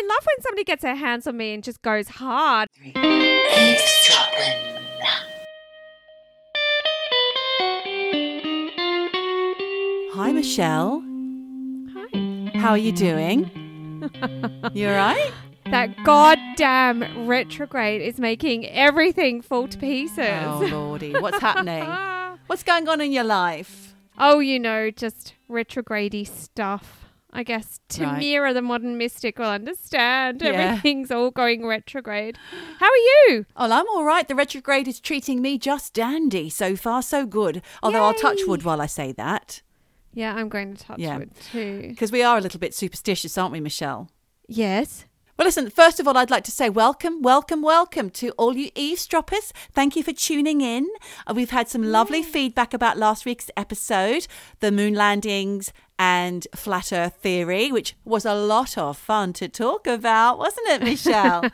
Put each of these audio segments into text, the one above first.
I love when somebody gets their hands on me and just goes hard. Eavesdropping. Hi, Michelle. Hi. How are you doing? You all right? That goddamn retrograde is making everything fall to pieces. Oh, Lordy. What's happening? What's going on in your life? Oh, just retrograde-y stuff. I guess Tamira, the modern mystic, will understand. Yeah. Everything's all going retrograde. How are you? Oh, I'm all right. The retrograde is treating me just dandy. So far, so good. Although I'll touch wood while I say that. Yeah, I'm going to touch wood too. Because we are a little bit superstitious, aren't we, Michelle? Yes. Well, listen, first of all, I'd like to say welcome to all you eavesdroppers. Thank you for tuning in. We've had some lovely feedback about last week's episode, the moon landings and flat earth theory, which was a lot of fun to talk about, wasn't it, Michelle?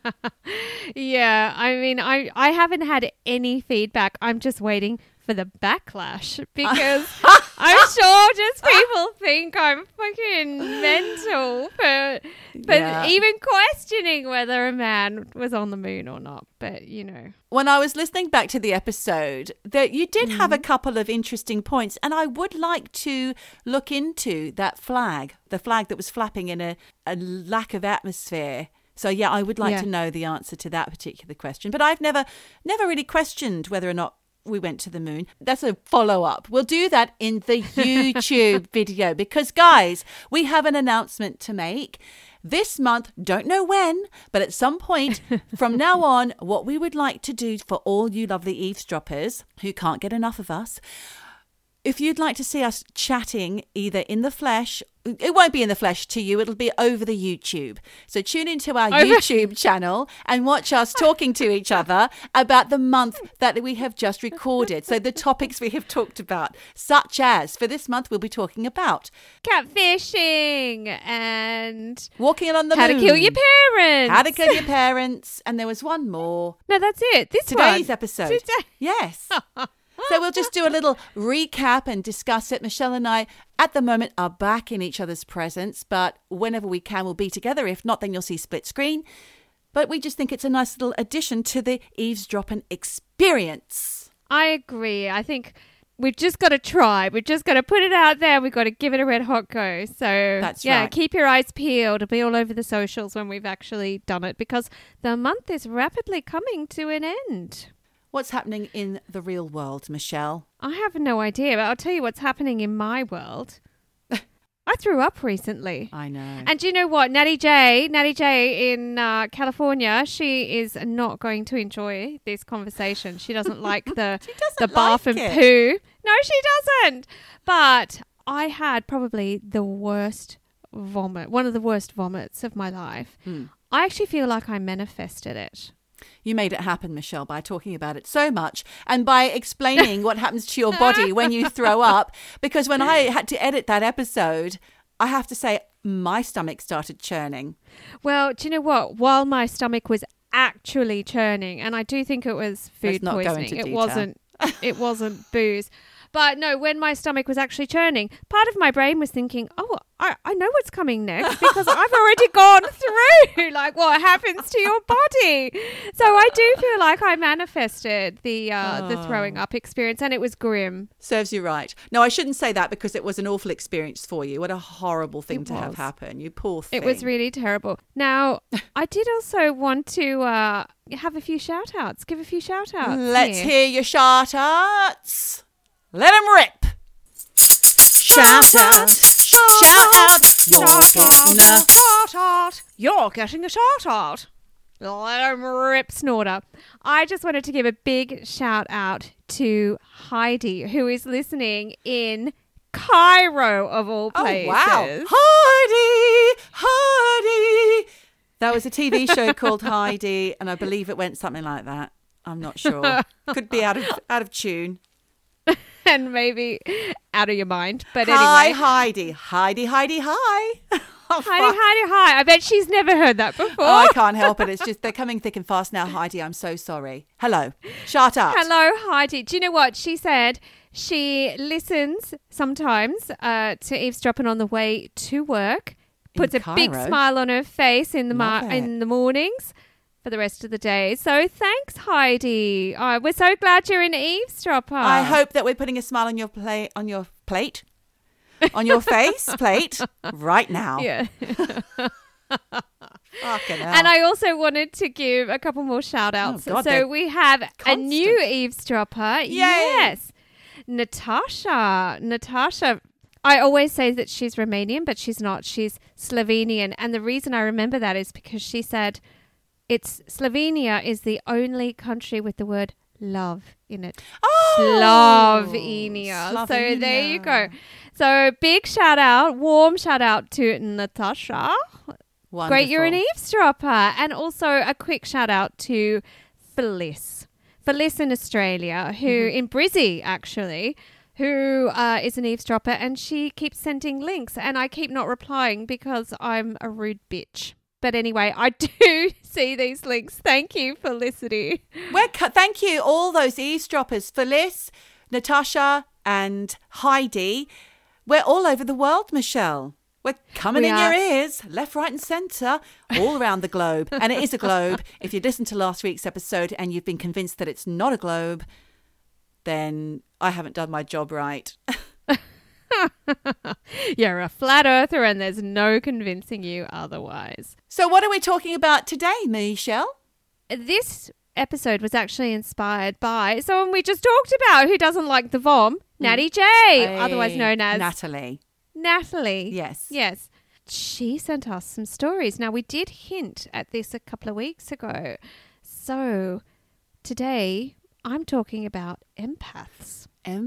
Yeah, I mean, I haven't had any feedback. I'm just waiting for the backlash because I'm sure just people think I'm fucking mental for even questioning whether a man was on the moon or not. But, When I was listening back to the episode, that you did have a couple of interesting points, and I would like to look into that flag, the flag that was flapping in a lack of atmosphere. So, yeah, I would like to know the answer to that particular question. But I've never really questioned whether or not we went to the moon. That's a follow-up. We'll do that in the YouTube video because, guys, we have an announcement to make. This month, don't know when, but at some point from now on, what we would like to do for all you lovely eavesdroppers who can't get enough of us, if you'd like to see us chatting either in the flesh, it won't be in the flesh to you, it'll be over the YouTube. So tune into our YouTube channel and watch us talking to each other about the month that we have just recorded. So the topics we have talked about, such as for this month, we'll be talking about catfishing and walking on the moon. How to kill your parents. How to kill your parents. And there was one more. No, that's it. Today's episode. Yes. So we'll just do a little recap and discuss it. Michelle and I, at the moment, are back in each other's presence, but whenever we can, we'll be together. If not, then you'll see split screen. But we just think it's a nice little addition to the eavesdropping experience. I agree. I think we've just got to try. We've just got to put it out there. We've got to give it a red hot go. So that's right. Keep your eyes peeled. It'll be all over the socials when we've actually done it because the month is rapidly coming to an end. What's happening in the real world, Michelle? I have no idea, but I'll tell you what's happening in my world. I threw up recently. I know. And do you know what? Natty J in California, she is not going to enjoy this conversation. She doesn't like the bath and poo. No, she doesn't. But I had probably the worst vomit, one of the worst vomits of my life. I actually feel like I manifested it. You made it happen, Michelle, by talking about it so much and by explaining what happens to your body when you throw up. Because when I had to edit that episode, I have to say my stomach started churning. Well, do you know what? While my stomach was actually churning, and I do think it was food poisoning. It wasn't booze. But no, when my stomach was actually churning, part of my brain was thinking, oh, I know what's coming next because I've already gone through like what happens to your body. So I do feel like I manifested the throwing up experience and it was grim. Serves you right. No, I shouldn't say that because it was an awful experience for you. What a horrible thing to have happen. You poor thing. It was really terrible. Now, I did also want to have a few shout outs, give a few shout outs. Let's hear your shout outs. Let him rip. Shout out, shout out. You're getting a shout out. Let him rip, Snorter. I just wanted to give a big shout out to Heidi, who is listening in Cairo, of all places. Oh, wow. Heidi. That was a TV show called Heidi, and I believe it went something like that. I'm not sure. Could be out of tune. And maybe out of your mind. But hi, anyway. Heidi. Heidi, hi. Oh, Heidi. I bet she's never heard that before. Oh, I can't help it. It's just they're coming thick and fast now, Heidi. I'm so sorry. Hello. Shout out. Hello, Heidi. Do you know what? She said she listens sometimes to eavesdropping on the way to work, puts a big smile on her face in the mornings for the rest of the day. So thanks, Heidi. We're so glad you're an eavesdropper. I hope that we're putting a smile on your plate, on your face plate right now. Yeah. And I also wanted to give a couple more shout outs. So we have a new eavesdropper. Yay. Yes. Natasha. I always say that she's Romanian, but she's not. She's Slovenian. And the reason I remember that is because she said Slovenia is the only country with the word love in it. Oh, Slovenia. So there you go. So big shout out, warm shout out to Natasha. Wonderful. Great, you're an eavesdropper. And also a quick shout out to Phyllis in Australia, who in Brizzy actually, who is an eavesdropper, and she keeps sending links and I keep not replying because I'm a rude bitch. But anyway, I do see these links. Thank you, Felicity. Thank you, all those eavesdroppers. Phyllis, Natasha and Heidi. We're all over the world, Michelle. We're coming in your ears, left, right and centre, all around the globe. And it is a globe. If you listened to last week's episode and you've been convinced that it's not a globe, then I haven't done my job right. You're a flat earther and there's no convincing you otherwise. So what are we talking about today, Michelle? This episode was actually inspired by someone we just talked about who doesn't like the vom, Natty J, otherwise known as Natalie. Yes. She sent us some stories. Now, we did hint at this a couple of weeks ago. So today I'm talking about empaths.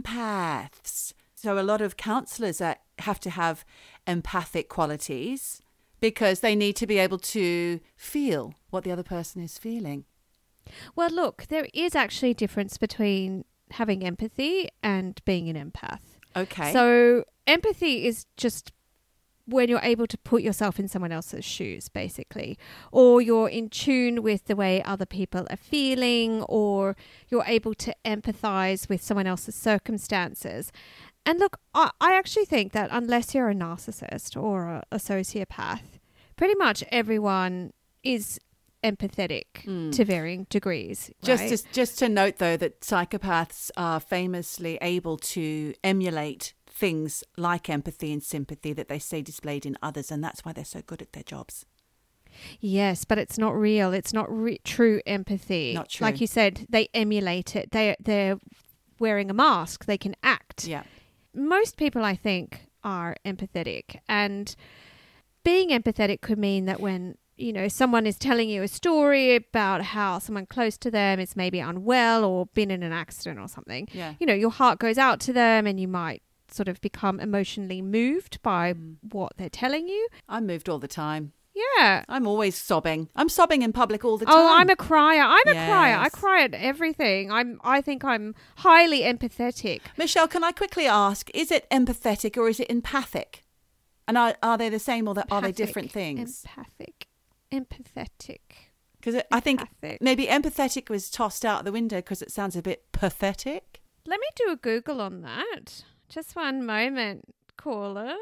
So a lot of counsellors have to have empathic qualities because they need to be able to feel what the other person is feeling. Well, look, there is actually a difference between having empathy and being an empath. Okay. So empathy is just when you're able to put yourself in someone else's shoes, basically, or you're in tune with the way other people are feeling, or you're able to empathize with someone else's circumstances. And look, I actually think that unless you're a narcissist or a sociopath, pretty much everyone is empathetic to varying degrees. Right? Just to note, though, that psychopaths are famously able to emulate things like empathy and sympathy that they see displayed in others, and that's why they're so good at their jobs. Yes, but it's not real. It's not true empathy. Not true. Like you said, they emulate it. They're wearing a mask. They can act. Yeah. Most people, I think, are empathetic, and being empathetic could mean that when someone is telling you a story about how someone close to them is maybe unwell or been in an accident or something, your heart goes out to them and you might sort of become emotionally moved by what they're telling you. I'm moved all the time. Yeah. I'm always sobbing. I'm sobbing in public all the time. Oh, I'm a crier. Crier. I cry at everything. I think I'm highly empathetic. Michelle, can I quickly ask, is it empathetic or is it empathic? And are they the same or are they different things? Empathetic. Because I think maybe empathetic was tossed out the window because it sounds a bit pathetic. Let me do a Google on that. Just one moment, caller.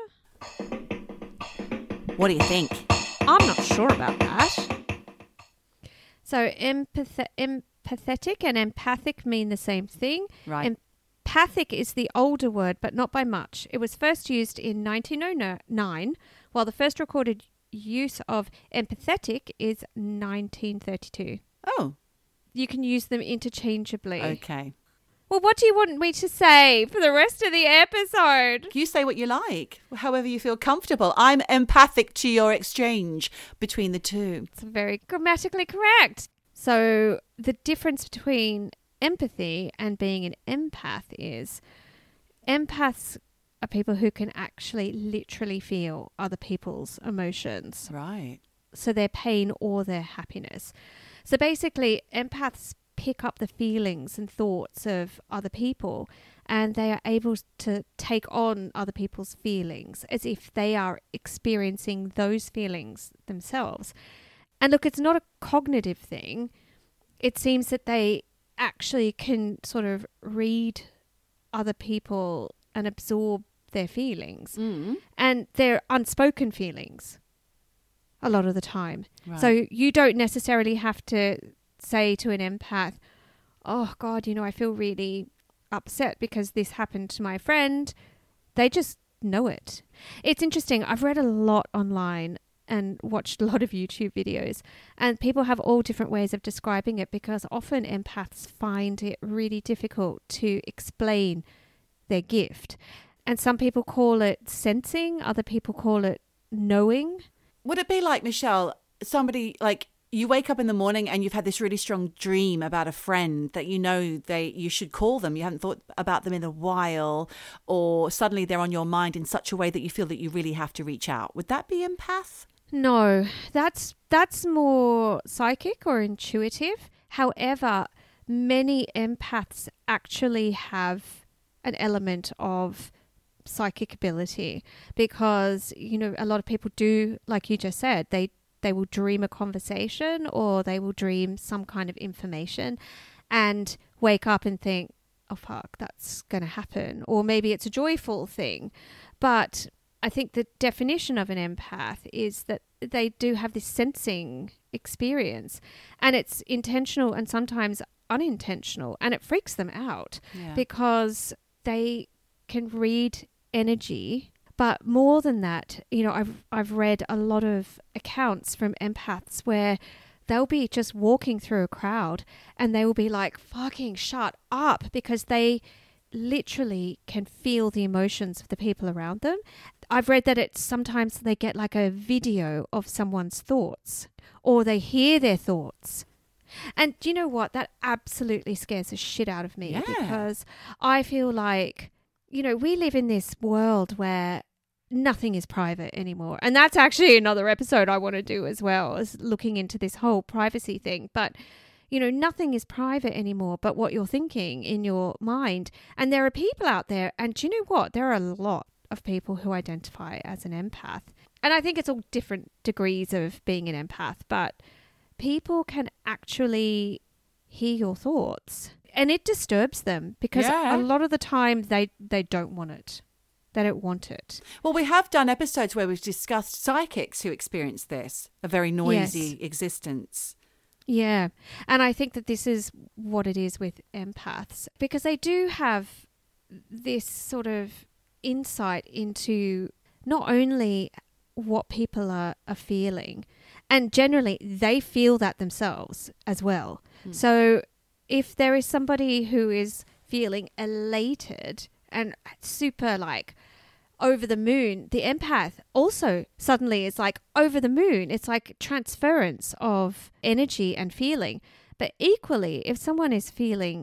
What do you think? I'm not sure about that. So empathetic and empathic mean the same thing. Right. Empathic is the older word, but not by much. It was first used in 1909, while the first recorded use of empathetic is 1932. Oh. You can use them interchangeably. Okay. Well, what do you want me to say for the rest of the episode? You say what you like, however you feel comfortable. I'm empathic to your exchange between the two. It's very grammatically correct. So the difference between empathy and being an empath is empaths are people who can actually literally feel other people's emotions. Right. So their pain or their happiness. So basically, empaths pick up the feelings and thoughts of other people, and they are able to take on other people's feelings as if they are experiencing those feelings themselves. And look, it's not a cognitive thing. It seems that they actually can sort of read other people and absorb their feelings and their unspoken feelings. a lot of the time. Right. So you don't necessarily have to say to an empath, oh God, I feel really upset because this happened to my friend. They just know it. It's interesting. I've read a lot online and watched a lot of YouTube videos, and people have all different ways of describing it because often empaths find it really difficult to explain their gift. And some people call it sensing, other people call it knowing. Would it be like, Michelle, somebody like you wake up in the morning and you've had this really strong dream about a friend that you should call them. You haven't thought about them in a while, or suddenly they're on your mind in such a way that you feel that you really have to reach out. Would that be empath? No, that's more psychic or intuitive. However, many empaths actually have an element of psychic ability because, a lot of people do, like you just said, they will dream a conversation or they will dream some kind of information and wake up and think, oh, fuck, that's going to happen. Or maybe it's a joyful thing. But I think the definition of an empath is that they do have this sensing experience, and it's intentional and sometimes unintentional, and it freaks them out because they can read energy. But more than that, I've read a lot of accounts from empaths where they'll be just walking through a crowd and they will be like, fucking shut up, because they literally can feel the emotions of the people around them. I've read that it's sometimes they get like a video of someone's thoughts or they hear their thoughts. And do you know what? That absolutely scares the shit out of me because I feel like, we live in this world where nothing is private anymore. And that's actually another episode I want to do as well, is looking into this whole privacy thing. But nothing is private anymore but what you're thinking in your mind. And there are people out there, and do you know what? There are a lot of people who identify as an empath. And I think it's all different degrees of being an empath, but people can actually hear your thoughts. And it disturbs them because a lot of the time they don't want it. They don't want it. Well, we have done episodes where we've discussed psychics who experience this, a very noisy existence. Yeah. And I think that this is what it is with empaths, because they do have this sort of insight into not only what people are feeling, and generally they feel that themselves as well. So if there is somebody who is feeling elated and super like over the moon, the empath also suddenly is like over the moon. It's like transference of energy and feeling. But equally, if someone is feeling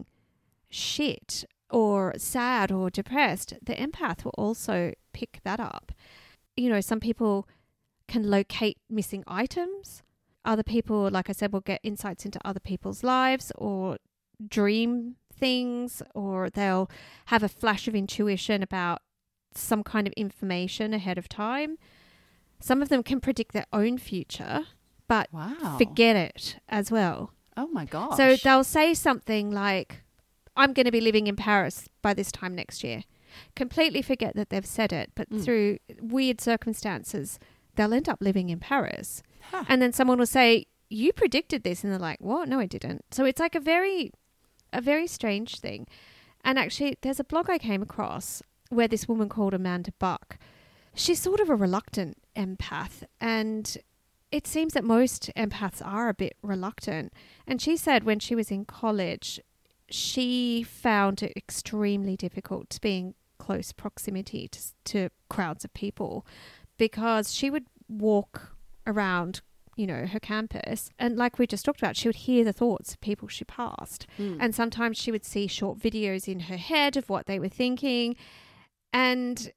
shit or sad or depressed, the empath will also pick that up. Some people can locate missing items. Other people, like I said, will get insights into other people's lives or dream things, or they'll have a flash of intuition about some kind of information ahead of time. Some of them can predict their own future, but forget it as well. Oh my gosh. So they'll say something like, I'm going to be living in Paris by this time next year. Completely forget that they've said it, but through weird circumstances, they'll end up living in Paris. Huh. And then someone will say, you predicted this. And they're like, what? No, I didn't. So it's like a very strange thing. And actually, there's a blog I came across where this woman called Amanda Buck, she's sort of a reluctant empath. And it seems that most empaths are a bit reluctant. And she said when she was in college, she found it extremely difficult to be in close proximity to crowds of people, because she would walk around, her campus, and like we just talked about, she would hear the thoughts of people she passed. And sometimes she would see short videos in her head of what they were thinking. And,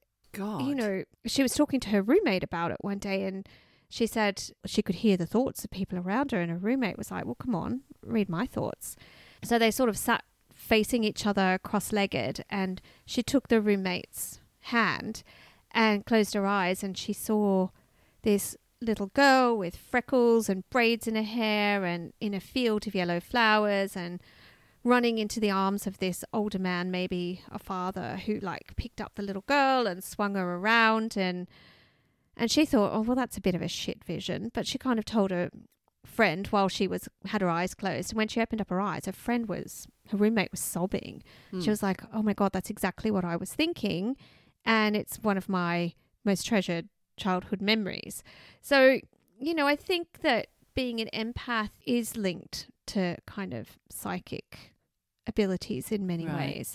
she was talking to her roommate about it one day, and she said she could hear the thoughts of people around her, and her roommate was like, well, come on, read my thoughts. So they sort of sat facing each other cross-legged, and she took the roommate's hand and closed her eyes, and she saw this little girl with freckles and braids in her hair and in a field of yellow flowers, and running into the arms of this older man, maybe a father, who like picked up the little girl and swung her around. And And she thought, oh, well, that's a bit of a shit vision. But she kind of told her friend while she had her eyes closed. And when she opened up her eyes, her roommate was sobbing. She was like, oh my God, that's exactly what I was thinking. And it's one of my most treasured childhood memories. So, I think that being an empath is linked to kind of psychic abilities in many ways.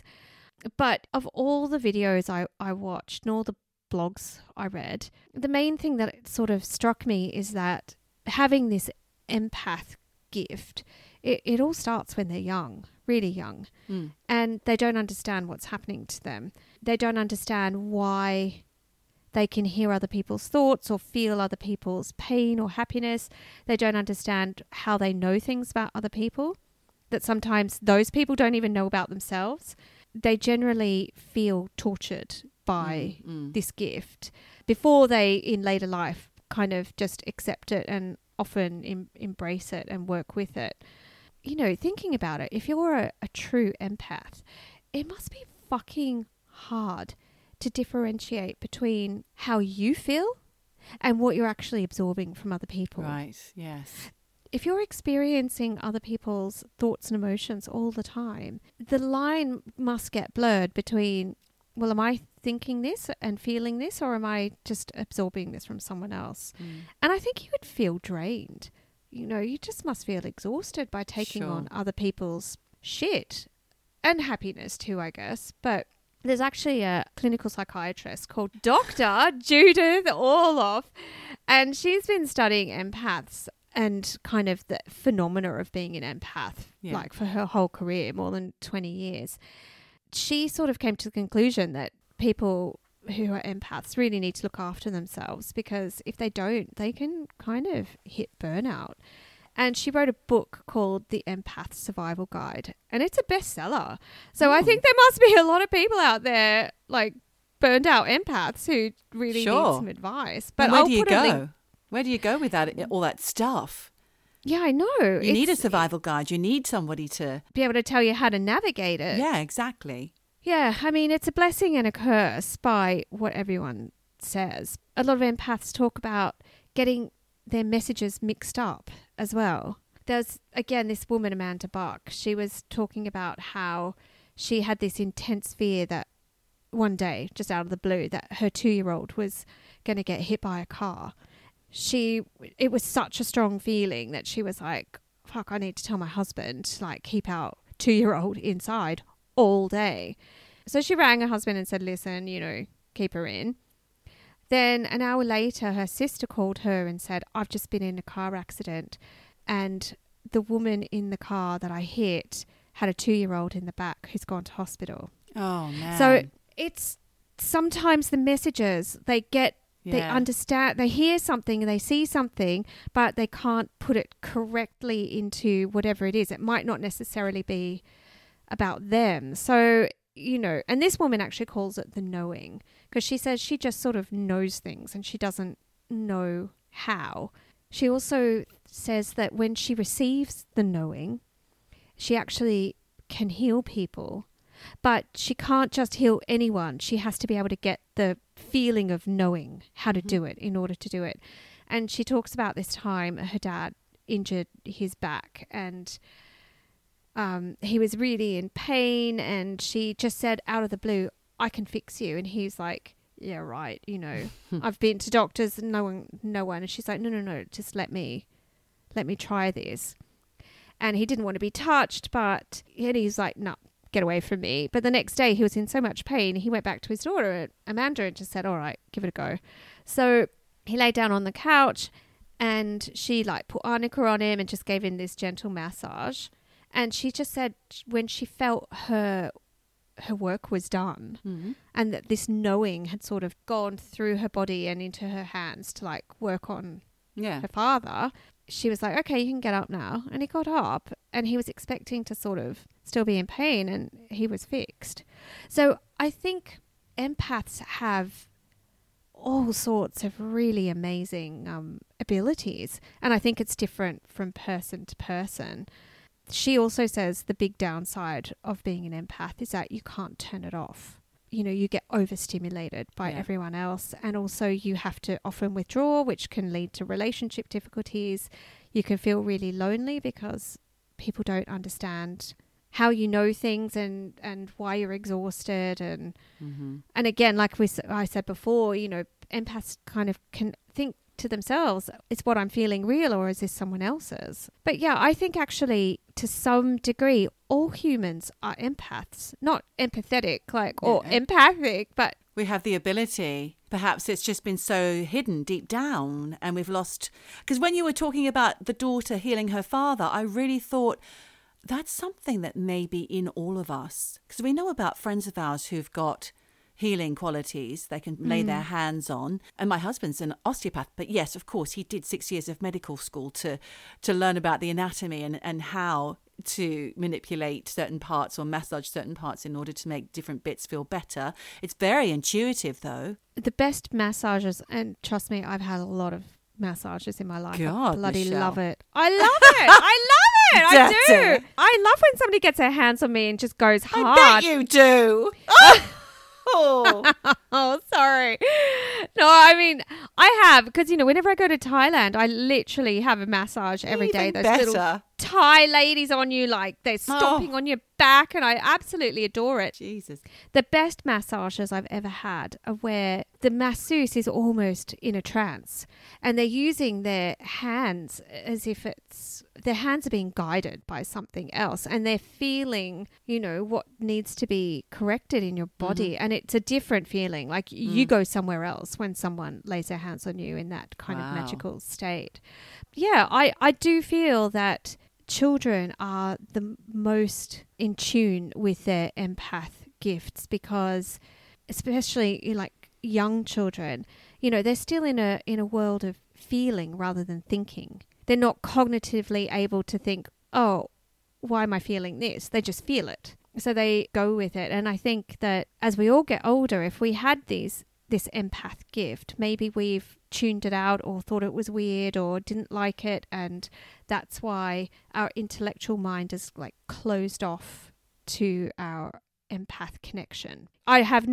But of all the videos I watched and all the blogs I read, the main thing that sort of struck me is that having this empath gift, it all starts when they're young, really young, and they don't understand what's happening to them. They don't understand why they can hear other people's thoughts or feel other people's pain or happiness. They don't understand how they know things about other people that sometimes those people don't even know about themselves. They generally feel tortured by this gift before they, in later life, kind of just accept it and often embrace it and work with it. Thinking about it, if you're a true empath, it must be fucking hard to differentiate between how you feel and what you're actually absorbing from other people. Right, yes. If you're experiencing other people's thoughts and emotions all the time, the line must get blurred between, well, am I thinking this and feeling this, or am I just absorbing this from someone else? And I think you would feel drained. You just must feel exhausted by taking on other people's shit and happiness too, I guess. But there's actually a clinical psychiatrist called Dr. Judith Orloff, and she's been studying empaths and kind of the phenomena of being an empath, like for her whole career, more than 20 years. She sort of came to the conclusion that people who are empaths really need to look after themselves, because if they don't, they can kind of hit burnout. And she wrote a book called The Empath Survival Guide, and it's a bestseller. So I think there must be a lot of people out there, like burned out empaths, who really need some advice. But where do you go? Where do you go with that, all that stuff? Yeah, I know. You need a survival guide. You need somebody to be able to tell you how to navigate it. Yeah, exactly. Yeah, I mean, it's a blessing and a curse by what everyone says. A lot of empaths talk about getting their messages mixed up as well. There's, again, this woman, Amanda Buck. She was talking about how she had this intense fear that one day, just out of the blue, that her 2-year-old was going to get hit by a car. It was such a strong feeling that she was like, fuck, I need to tell my husband to like keep our 2-year-old inside all day. So she rang her husband and said, listen, keep her in. Then an hour later, her sister called her and said, I've just been in a car accident, and the woman in the car that I hit had a 2-year-old in the back who's gone to hospital. Oh, man. So it's sometimes the messages they get, they understand, they hear something and they see something, but they can't put it correctly into whatever it is. It might not necessarily be about them. So, and this woman actually calls it the knowing, because she says she just sort of knows things and she doesn't know how. She also says that when she receives the knowing, she actually can heal people, but she can't just heal anyone. She has to be able to get the feeling of knowing how to do it in order to do it. And she talks about this time her dad injured his back, and he was really in pain, and she just said out of the blue, I can fix you. And he's like, yeah, right. I've been to doctors and no one. And she's like, no, just let me try this. And he didn't want to be touched, but he's like, no, get away from me. But the next day he was in so much pain, he went back to his daughter, Amanda, and just said, all right, give it a go. So he lay down on the couch, and she like put arnica on him and just gave him this gentle massage. And she just said when she felt her work was done, and that this knowing had sort of gone through her body and into her hands to like work on her father, she was like, okay, you can get up now. And he got up, and he was expecting to sort of still be in pain, and he was fixed. So I think empaths have all sorts of really amazing abilities, and I think it's different from person to person. She also says the big downside of being an empath is that you can't turn it off. you get overstimulated by everyone else. And also you have to often withdraw, which can lead to relationship difficulties. You can feel really lonely because people don't understand how you know things and why you're exhausted. And and again, like I said before, empaths kind of can think to themselves, is what I'm feeling real or is this someone else's? But yeah, I think actually to some degree, all humans are empaths, not empathetic, or empathic, but we have the ability. Perhaps it's just been so hidden deep down and we've lost. Because when you were talking about the daughter healing her father, I really thought that's something that may be in all of us. Because we know about friends of ours who've got healing qualities they can lay their hands on. And my husband's an osteopath. But yes, of course, he did 6 years of medical school to learn about the anatomy and how to manipulate certain parts or massage certain parts in order to make different bits feel better. It's very intuitive, though. The best massages, and trust me, I've had a lot of massages in my life. God, I bloody Michelle. love it. I love it. I love it. I do. I love when somebody gets their hands on me and just goes hard. I bet you do. Oh, sorry. No, I mean, I have, because, whenever I go to Thailand, I literally have a massage every day. Those little Thai ladies on you, like they're stomping on your back, and I absolutely adore it. Jesus. The best massages I've ever had are where the masseuse is almost in a trance and they're using their hands as if their hands are being guided by something else and they're feeling, what needs to be corrected in your body. And it's a different feeling. Like you go somewhere else when someone lays their hands on you in that kind of magical state. Yeah, I do feel that children are the most in tune with their empath gifts because especially like young children, they're still in a world of feeling rather than thinking. They're not cognitively able to think, oh, why am I feeling this? They just feel it. So they go with it. And I think that as we all get older, if we had this empath gift, maybe we've tuned it out or thought it was weird or didn't like it. And that's why our intellectual mind is like closed off to our empath connection. I have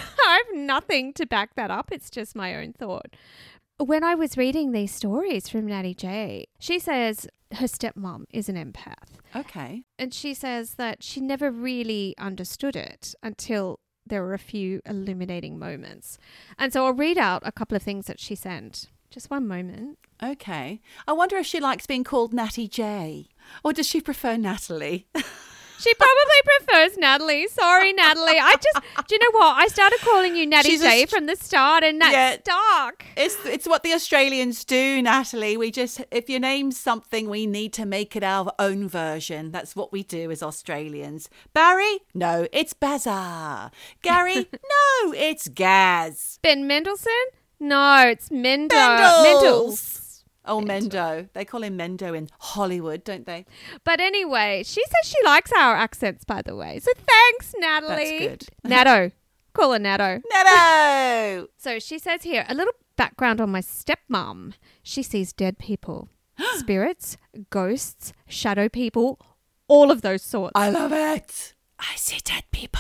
nothing to back that up. It's just my own thought. When I was reading these stories from Natty J, she says her stepmom is an empath. Okay. And she says that she never really understood it until there were a few illuminating moments. And so I'll read out a couple of things that she sent. Just one moment. Okay. I wonder if she likes being called Natty J. Or does she prefer Natalie? She probably prefers Natalie. Sorry, Natalie. Do you know what? I started calling you Natty J from the start and that stuck. It's what the Australians do, Natalie. If your name's something, we need to make it our own version. That's what we do as Australians. Barry? No, it's Bazar. Gary? No, it's Gaz. Ben Mendelsohn? No, it's Mendo. Mendels. Oh, Mendo. They call him Mendo in Hollywood, don't they? But anyway, she says she likes our accents, by the way. So thanks, Natalie. That's good. Natto. Call her Natto. Natto! So she says here, a little background on my stepmom. She sees dead people, spirits, ghosts, shadow people, all of those sorts. I love it. I see dead people.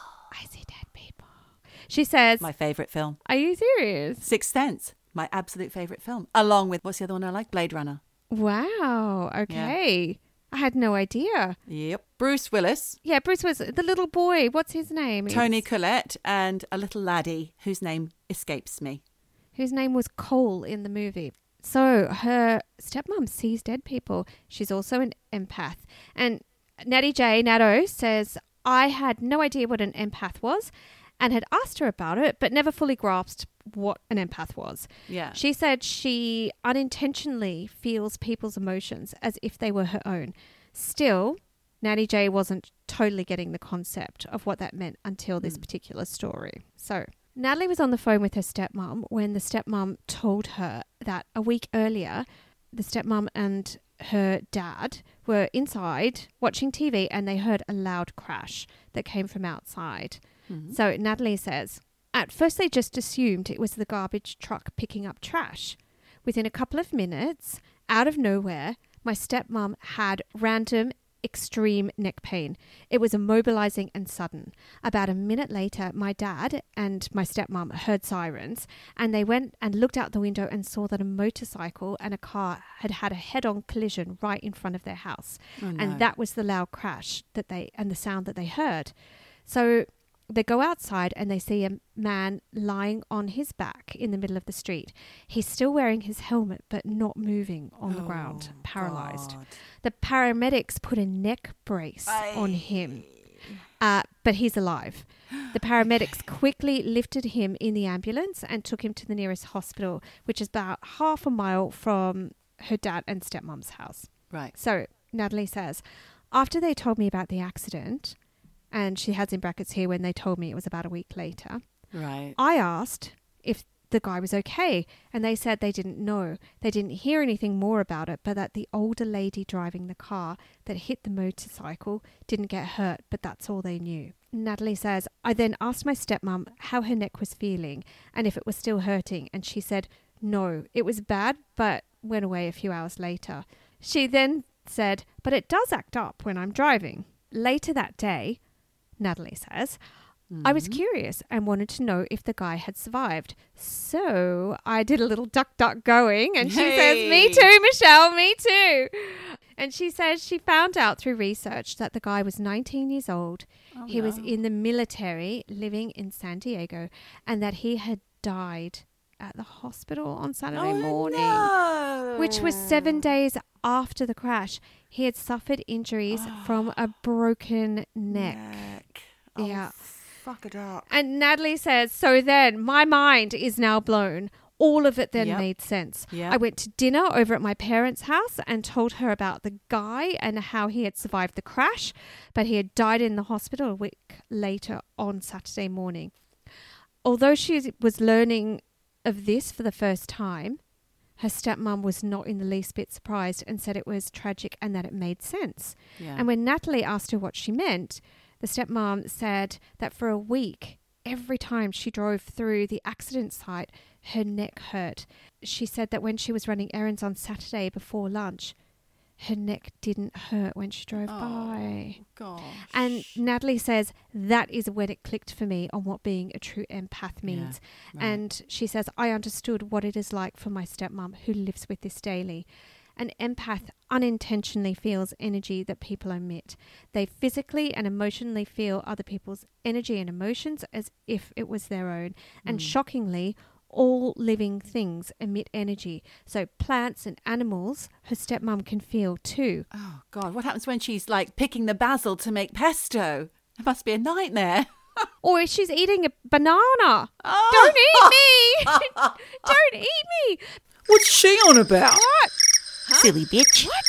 She says... My favourite film. Are you serious? Sixth Sense. My absolute favourite film. Along with, what's the other one I like? Blade Runner. Wow. Okay. Yeah. I had no idea. Yep. Bruce Willis. Yeah, Bruce was the little boy. What's his name? Tony Collette and a little laddie whose name escapes me. Whose name was Cole in the movie. So her stepmom sees dead people. She's also an empath. And Natty J, Natto, says, I had no idea what an empath was and had asked her about it, but never fully grasped what an empath was. Yeah. She said she unintentionally feels people's emotions as if they were her own. Still, Natty J wasn't totally getting the concept of what that meant until this particular story. So Natalie was on the phone with her stepmom when the stepmom told her that a week earlier, the stepmom and her dad were inside watching TV and they heard a loud crash that came from outside. Mm-hmm. So Natalie says, at first they just assumed it was the garbage truck picking up trash. Within a couple of minutes, out of nowhere, my stepmom had random extreme neck pain. It was immobilizing and sudden. About a minute later, my dad and my stepmom heard sirens, and they went and looked out the window and saw that a motorcycle and a car had had a head-on collision right in front of their house. Oh, no. And that was the loud crash and the sound that they heard. So they go outside and they see a man lying on his back in the middle of the street. He's still wearing his helmet but not moving on the ground, paralyzed. God. The paramedics put a neck brace on him, but he's alive. The paramedics quickly lifted him in the ambulance and took him to the nearest hospital, which is about half a mile from her dad and stepmom's house. Right. So Natalie says, after they told me about the accident, and she has in brackets here when they told me it was about a week later. Right. I asked if the guy was okay, and they said they didn't know. They didn't hear anything more about it, but that the older lady driving the car that hit the motorcycle didn't get hurt, but that's all they knew. Natalie says, I then asked my stepmom how her neck was feeling and if it was still hurting, and she said, no, it was bad, but went away a few hours later. She then said, but it does act up when I'm driving. Later that day, Natalie says, I was curious and wanted to know if the guy had survived. So I did a little duck going, and she says, me too, Michelle, me too. And she says she found out through research that the guy was 19 years old. He was in the military living in San Diego, and that he had died at the hospital on Saturday morning, which was 7 days after the crash. He had suffered injuries from a broken neck. Yeah. Fuck it up. And Natalie says, so then my mind is now blown. All of it then made sense. Yep. I went to dinner over at my parents' house and told her about the guy and how he had survived the crash, but he had died in the hospital a week later on Saturday morning. Although she was learning of this for the first time, her stepmom was not in the least bit surprised and said it was tragic and that it made sense. Yeah. And when Natalie asked her what she meant, the stepmom said that for a week, every time she drove through the accident site, her neck hurt. She said that when she was running errands on Saturday before lunch, her neck didn't hurt when she drove by. Gosh. And Natalie says that is when it clicked for me on what being a true empath means. Yeah, right. And she says, I understood what it is like for my stepmom who lives with this daily. An empath unintentionally feels energy that people emit. They physically and emotionally feel other people's energy and emotions as if it was their own. And shockingly, all living things emit energy. So plants and animals, her stepmom can feel too. Oh, God. What happens when she's like picking the basil to make pesto? It must be a nightmare. Or if she's eating a banana. Oh. Don't eat me. Don't eat me. What's she on about? What? Huh? Silly bitch. What?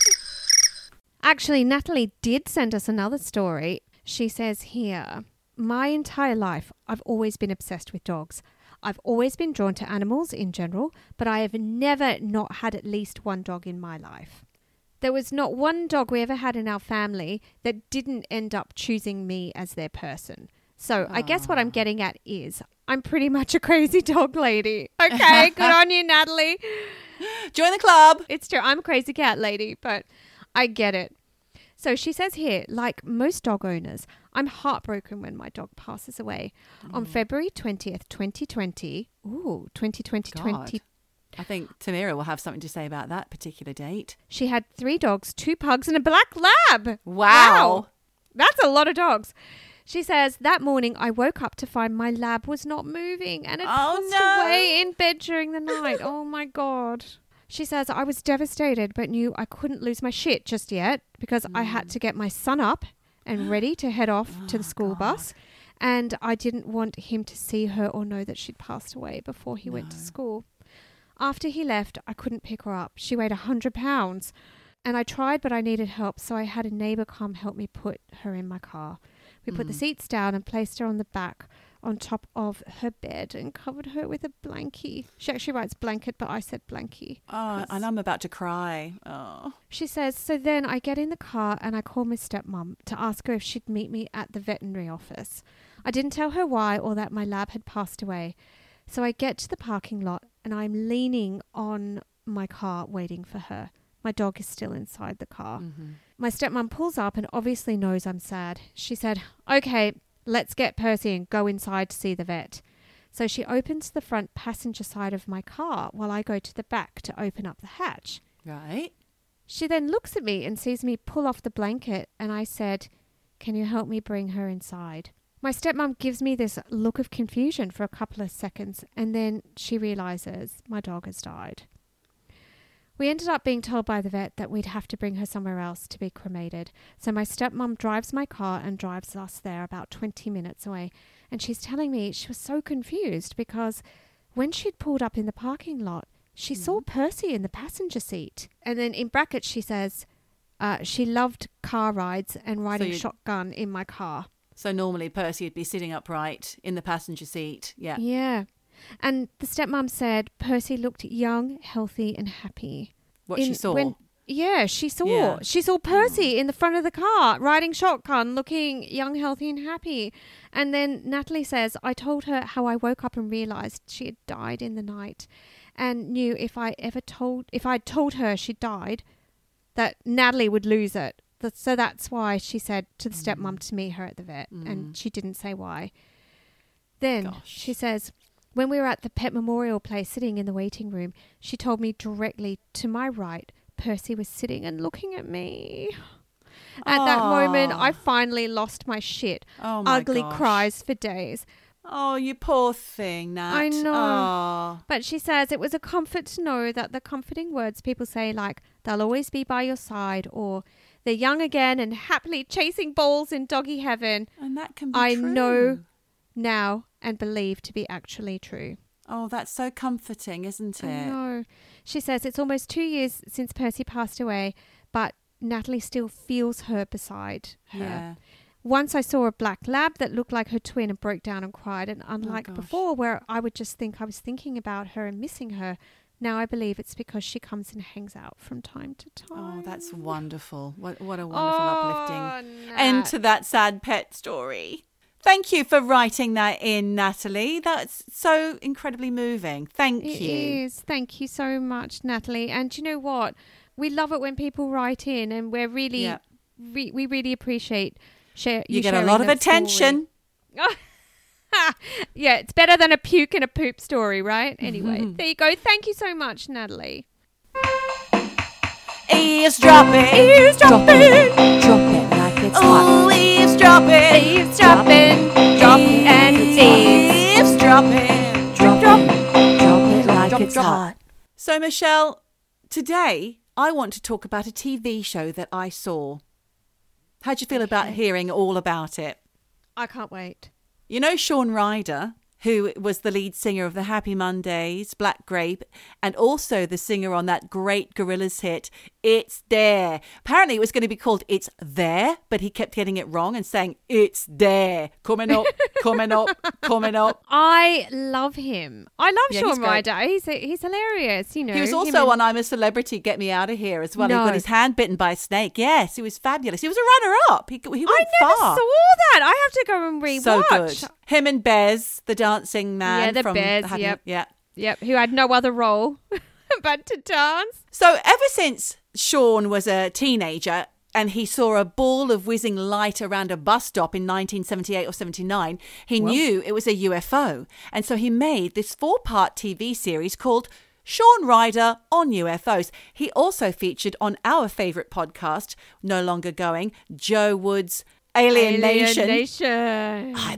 Actually, Natalie did send us another story. She says here, my entire life, I've always been obsessed with dogs. I've always been drawn to animals in general, but I have never not had at least one dog in my life. There was not one dog we ever had in our family that didn't end up choosing me as their person. So I guess what I'm getting at is I'm pretty much a crazy dog lady. Okay, good on you, Natalie. Join the club. It's true. I'm a crazy cat lady, but I get it. So she says here, like most dog owners, I'm heartbroken when my dog passes away. On February 20th, 2020. Ooh, 2020. I think Tamira will have something to say about that particular date. She had 3 dogs, 2 pugs and a black lab. Wow. That's a lot of dogs. She says, that morning I woke up to find my lab was not moving and it passed away in bed during the night. Oh, my God. She says, I was devastated but knew I couldn't lose my shit just yet because I had to get my son up and ready to head off to the school bus. And I didn't want him to see her or know that she'd passed away before he went to school. After he left, I couldn't pick her up. She weighed 100 pounds. And I tried, but I needed help. So I had a neighbour come help me put her in my car. We put the seats down and placed her on the back on top of her bed and covered her with a blankie. She actually writes blanket, but I said blankie. Oh, and I'm about to cry. Oh. She says, so then I get in the car and I call my stepmom to ask her if she'd meet me at the veterinary office. I didn't tell her why or that my lab had passed away. So I get to the parking lot and I'm leaning on my car waiting for her. My dog is still inside the car. My stepmom pulls up and obviously knows I'm sad. She said, okay, let's get Percy and go inside to see the vet. So she opens the front passenger side of my car while I go to the back to open up the hatch. Right. She then looks at me and sees me pull off the blanket, and I said, can you help me bring her inside? My stepmom gives me this look of confusion for a couple of seconds, and then she realizes my dog has died. We ended up being told by the vet that we'd have to bring her somewhere else to be cremated. So my stepmom drives my car and drives us there about 20 minutes away. And she's telling me she was so confused because when she'd pulled up in the parking lot, she saw Percy in the passenger seat. And then in brackets, she says she loved car rides and riding shotgun in my car. So normally Percy would be sitting upright in the passenger seat. Yeah. Yeah. And the stepmom said Percy looked young, healthy and happy. She saw? She saw. Yeah. She saw Percy in the front of the car, riding shotgun, looking young, healthy and happy. And then Natalie says, I told her how I woke up and realised she had died in the night and knew if I'd told her she died, that Natalie would lose it. So that's why she said to the stepmom to meet her at the vet. And she didn't say why. Then she says, when we were at the pet memorial place sitting in the waiting room, she told me directly to my right, Percy was sitting and looking at me. At that moment, I finally lost my shit. Oh my Ugly gosh. cries for days. Oh, you poor thing, Nat. I know. Oh. But she says it was a comfort to know that the comforting words people say, like, they'll always be by your side, or they're young again and happily chasing balls in doggy heaven. And that can be I true. know now and believe to be actually true. Oh, that's so comforting, isn't it? I know. She says it's almost 2 years since Percy passed away, but Natalie still feels her beside her. Yeah. Once I saw a black lab that looked like her twin and broke down and cried. And unlike before, where I would just think I was thinking about her and missing her, now I believe it's because she comes and hangs out from time to time. Oh, that's wonderful. What a wonderful uplifting end to that sad pet story. Thank you for writing that in, Natalie. That's so incredibly moving. Thank you. It is. Thank you so much, Natalie. And you know what? We love it when people write in, and we're really, we really appreciate you get a lot of attention. Yeah, it's better than a puke and a poop story, right? Anyway, there you go. Thank you so much, Natalie. Eavesdropping. Eavesdropping. Drop it like it's hot. Eavesdropping. Eavesdropping. Drop and eavesdropping. Drop it like it's hot. So, Michelle, today I want to talk about a TV show that I saw. How'd you feel about hearing all about it? I can't wait. You know Shaun Ryder, who was the lead singer of the Happy Mondays, Black Grape, and also the singer on that great Gorillaz hit, It's There. Apparently it was going to be called It's There, but he kept getting it wrong and saying, It's There. Coming up, coming up, coming up. I love him. I love Shaun Ryder. He's hilarious, you know. He was also on I'm a Celebrity, Get Me Out of Here as well. No. He got his hand bitten by a snake. Yes, he was fabulous. He was a runner-up. He went far. I never saw that. I have to go and rewatch. So good. Him and Bez, the dancing man. Yeah, from Bez, Yep, who had no other role but to dance. So ever since Shaun was a teenager and he saw a ball of whizzing light around a bus stop in 1978 or 79, he knew it was a UFO. And so he made this 4-part TV series called Shaun Ryder on UFOs. He also featured on our favourite podcast, no longer going, Joe Wood's Alien Nation. I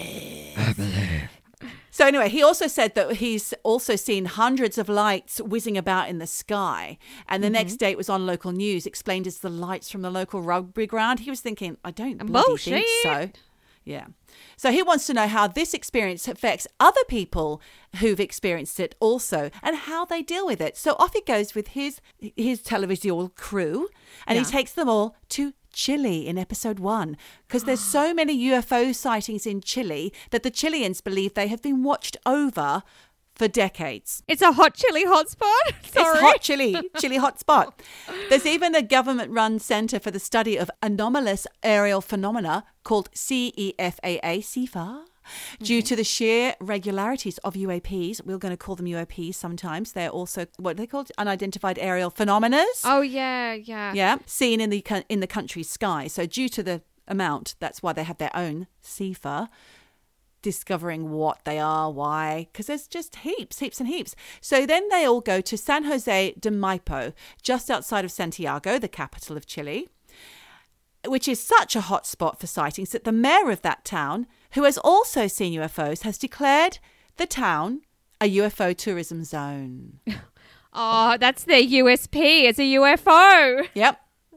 believe. So anyway, he also said that he's also seen hundreds of lights whizzing about in the sky. And the next day it was on local news, explained as the lights from the local rugby ground. He was thinking, I don't bloody think so. Yeah. So he wants to know how this experience affects other people who've experienced it also and how they deal with it. So off he goes with his televisual crew and he takes them all to Chile in episode 1 because there's so many UFO sightings in Chile that the Chileans believe they have been watched over for decades. It's a hot chili hotspot. It's hot chili hotspot. There's even a government-run centre for the study of anomalous aerial phenomena called CEFAA, CFA. Due to the sheer regularities of UAPs, we're going to call them UAPs sometimes. They're also what they called unidentified aerial phenomena. Oh, yeah. Yeah, seen in the country's sky. So due to the amount, that's why they have their own CIFA, discovering what they are, why, because there's just heaps and heaps. So then they all go to San Jose de Maipo, just outside of Santiago, the capital of Chile, which is such a hot spot for sightings that the mayor of that town, who has also seen UFOs, has declared the town a UFO tourism zone. Oh, that's their USP. It's a UFO. Yep.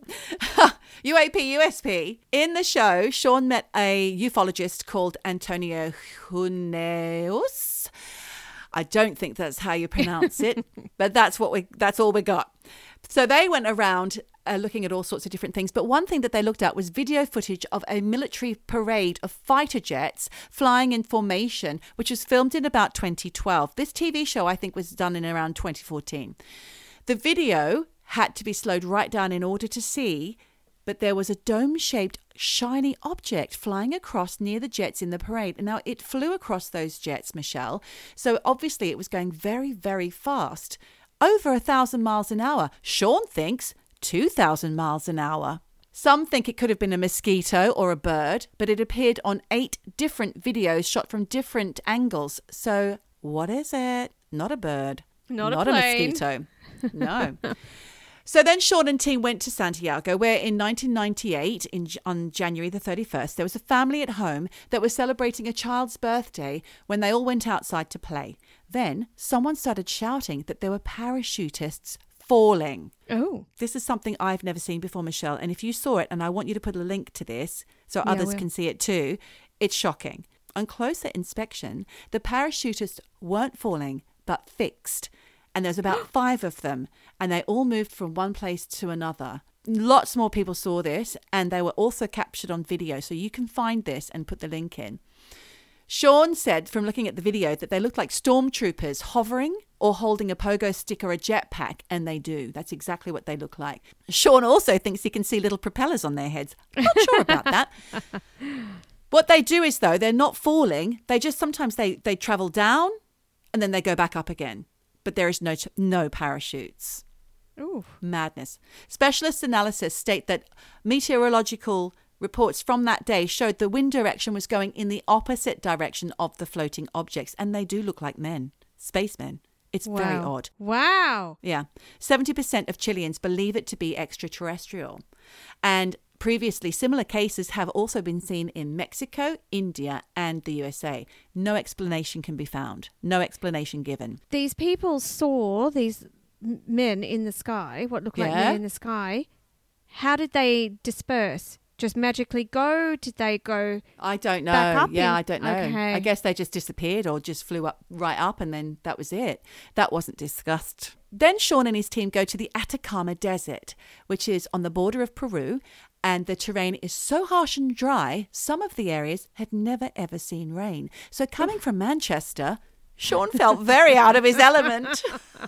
UAP, USP. In the show, Sean met a ufologist called Antonio Huneeus. I don't think that's how you pronounce it, but that's all we got. So they went around looking at all sorts of different things. But one thing that they looked at was video footage of a military parade of fighter jets flying in formation, which was filmed in about 2012. This TV show, I think, was done in around 2014. The video had to be slowed right down in order to see, but there was a dome-shaped shiny object flying across near the jets in the parade. And now it flew across those jets, Michelle. So obviously it was going very, very fast. Over 1,000 miles an hour. Sean thinks 2,000 miles an hour. Some think it could have been a mosquito or a bird, but it appeared on 8 different videos shot from different angles. So what is it? Not a bird. Not a mosquito. No. So then Sean and team went to Santiago, where in 1998, on January the 31st, there was a family at home that was celebrating a child's birthday when they all went outside to play. Then someone started shouting that there were parachutists falling. Oh. This is something I've never seen before, Michelle. And if you saw it, and I want you to put a link to this so others can see it too, it's shocking. On closer inspection, the parachutists weren't falling, but fixed. And there's about 5 of them, and they all moved from one place to another. Lots more people saw this, and they were also captured on video. So you can find this and put the link in. Sean said from looking at the video that they looked like stormtroopers hovering or holding a pogo stick or a jetpack, and they do. That's exactly what they look like. Sean also thinks he can see little propellers on their heads. Not sure about that. What they do is, though, they're not falling. They just sometimes they travel down and then they go back up again. But there is no parachutes. Ooh. Madness. Specialist analysis state that meteorological reports from that day showed the wind direction was going in the opposite direction of the floating objects. And they do look like men, spacemen. It's very odd. Wow. Yeah. 70% of Chileans believe it to be extraterrestrial. And previously, similar cases have also been seen in Mexico, India, and the USA. No explanation can be found. No explanation given. These people saw these men in the sky, what looked like men in the sky. How did they disperse? Just magically go? Did they go? I don't know. Back up I don't know. Okay. I guess they just disappeared or just flew up right up, and then that was it. That wasn't discussed. Then Sean and his team go to the Atacama Desert, which is on the border of Peru, and the terrain is so harsh and dry, some of the areas had never ever seen rain. So coming from Manchester, Sean felt very out of his element.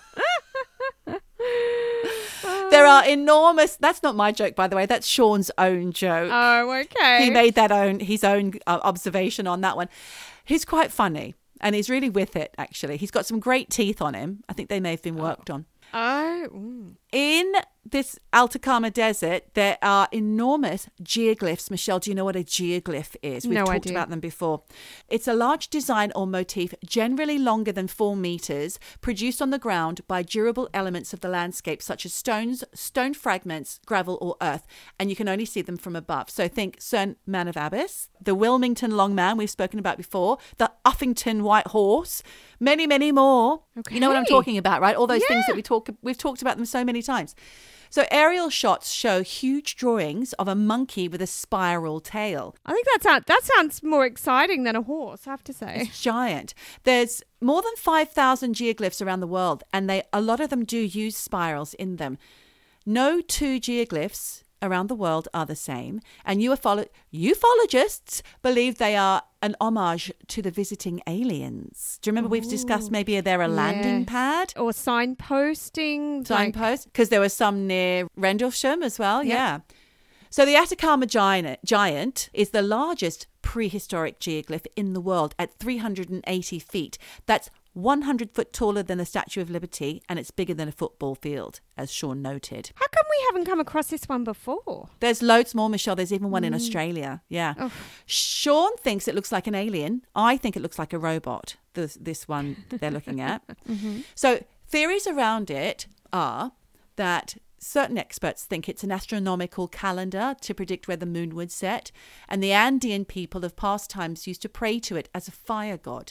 There are enormous... That's not my joke, by the way. That's Sean's own joke. Oh, okay. He made his own observation on that one. He's quite funny, and he's really with it, actually. He's got some great teeth on him. I think they may have been worked on. In this Atacama Desert, there are enormous geoglyphs. Michelle, do you know what a geoglyph is? We've talked about them before. It's a large design or motif, generally longer than 4 meters, produced on the ground by durable elements of the landscape, such as stones, stone fragments, gravel, or earth. And you can only see them from above. So think St. Man of Abyss, the Wilmington Long Man we've spoken about before, the Uffington White Horse, many, many more. Okay. You know what I'm talking about, right? All those things that we've talked about them so many times. So aerial shots show huge drawings of a monkey with a spiral tail. I think that sounds more exciting than a horse, I have to say. It's giant. There's more than 5,000 geoglyphs around the world, and a lot of them do use spirals in them. No 2 geoglyphs around the world are the same, and ufologists believe they are an homage to the visiting aliens. Do you remember we've discussed maybe they're a landing pad? Or signposting. Signpost, because there were some near Rendlesham as well, yeah. So the Atacama Giant is the largest prehistoric geoglyph in the world at 380 feet. That's 100 foot taller than the Statue of Liberty, and it's bigger than a football field, as Sean noted. How come we haven't come across this one before? There's loads more, Michelle. There's even one in Australia. Yeah. Oh. Sean thinks it looks like an alien. I think it looks like a robot, this one they're looking at. Mm-hmm. So theories around it are that certain experts think it's an astronomical calendar to predict where the moon would set, and the Andean people of past times used to pray to it as a fire god.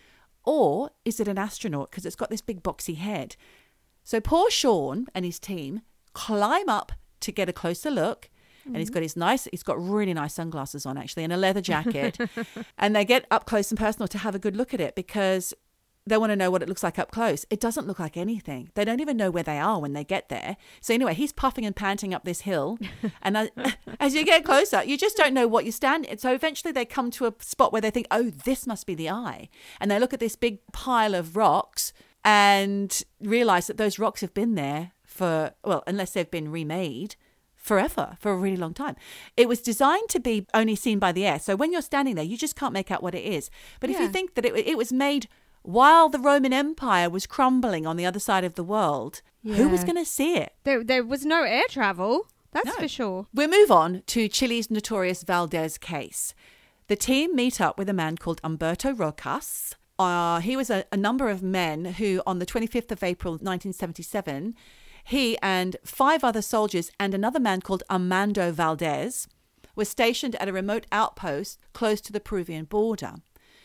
Or is it an astronaut because it's got this big boxy head? So poor Sean and his team climb up to get a closer look. And he's got really nice sunglasses on actually and a leather jacket. And they get up close and personal to have a good look at it because they want to know what it looks like up close. It doesn't look like anything. They don't even know where they are when they get there. So anyway, he's puffing and panting up this hill. And as you get closer, you just don't know what you're standing. So eventually they come to a spot where they think, oh, this must be the eye. And they look at this big pile of rocks and realize that those rocks have been there for, well, unless they've been remade, forever, for a really long time. It was designed to be only seen by the air. So when you're standing there, you just can't make out what it is. But if you think that it was made while the Roman Empire was crumbling on the other side of the world, who was going to see it? There was no air travel, that's for sure. We'll move on to Chile's notorious Valdez case. The team meet up with a man called Humberto Rojas. He was a number of men who, on the 25th of April 1977, he and 5 other soldiers and another man called Armando Valdez were stationed at a remote outpost close to the Peruvian border.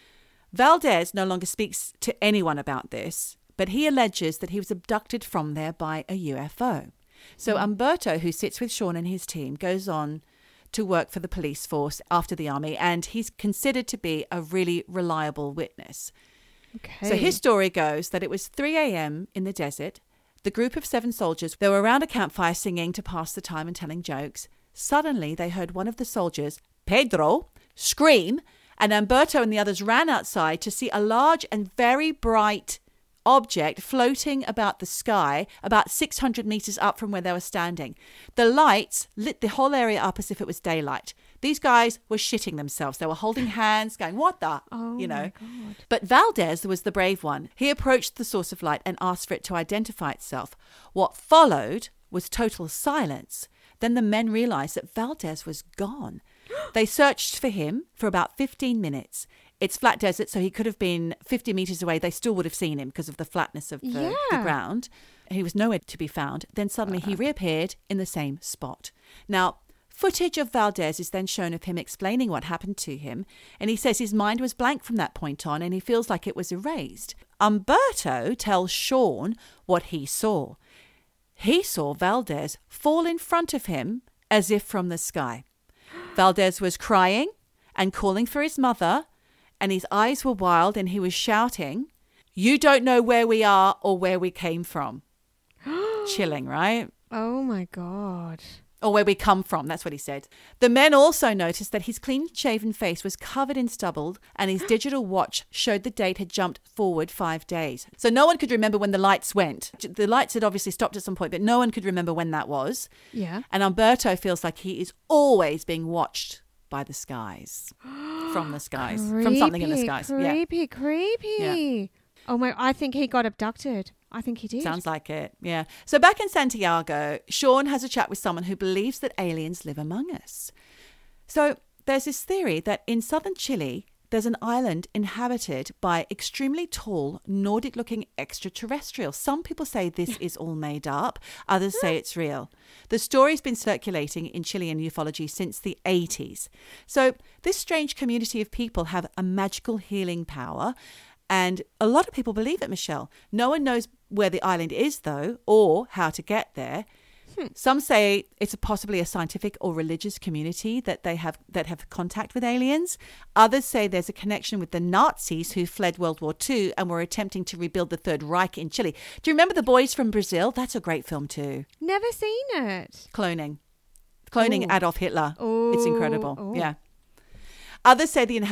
Valdez no longer speaks to anyone about this, but he alleges that he was abducted from there by a UFO. So Humberto, who sits with Sean and his team, goes on to work for the police force after the army, and he's considered to be a really reliable witness. Okay. So his story goes that it was 3 a.m. in the desert. The group of 7 soldiers, they were around a campfire singing to pass the time and telling jokes. Suddenly, they heard one of the soldiers, Pedro, scream, and Humberto and the others ran outside to see a large and very bright object floating about the sky about 600 meters up from where they were standing. The lights lit the whole area up as if it was daylight. These guys were shitting themselves. They were holding hands, going, what the? My God. But Valdez was the brave one. He approached the source of light and asked for it to identify itself. What followed was total silence. Then the men realized that Valdez was gone. They searched for him for about 15 minutes. It's flat desert, so he could have been 50 meters away. They still would have seen him because of the flatness of the ground. He was nowhere to be found. Then suddenly he reappeared in the same spot. Now, footage of Valdez is then shown of him explaining what happened to him, and he says his mind was blank from that point on and he feels like it was erased. Humberto tells Sean what he saw. He saw Valdez fall in front of him as if from the sky. Valdez was crying and calling for his mother, and his eyes were wild and he was shouting, "You don't know where we are or where we came from." Chilling, right? Oh my God. Or where we come from, that's what he said. The men also noticed that his clean-shaven face was covered in stubble and his digital watch showed the date had jumped forward 5 days. So no one could remember when the lights went. The lights had obviously stopped at some point, but no one could remember when that was. Yeah. And Humberto feels like he is always being watched by the skies. From the skies. Creepy, from something in the skies. Creepy. Yeah. Oh my, I think he got abducted. I think he did. Sounds like it, yeah. So back in Santiago, Sean has a chat with someone who believes that aliens live among us. So there's this theory that in southern Chile, there's an island inhabited by extremely tall, Nordic-looking extraterrestrials. Some people say this is all made up. Others say it's real. The story's been circulating in Chilean ufology since the 80s. So this strange community of people have a magical healing power. And a lot of people believe it, Michelle. No one knows where the island is, though, or how to get there. Some say it's possibly a scientific or religious community that have contact with aliens. Others say there's a connection with the Nazis who fled World War II and were attempting to rebuild the Third Reich in Chile. Do you remember The Boys from Brazil? That's a great film too. Never seen it. Cloning Ooh. Adolf Hitler. Ooh. It's incredible. Ooh. Yeah. Others say the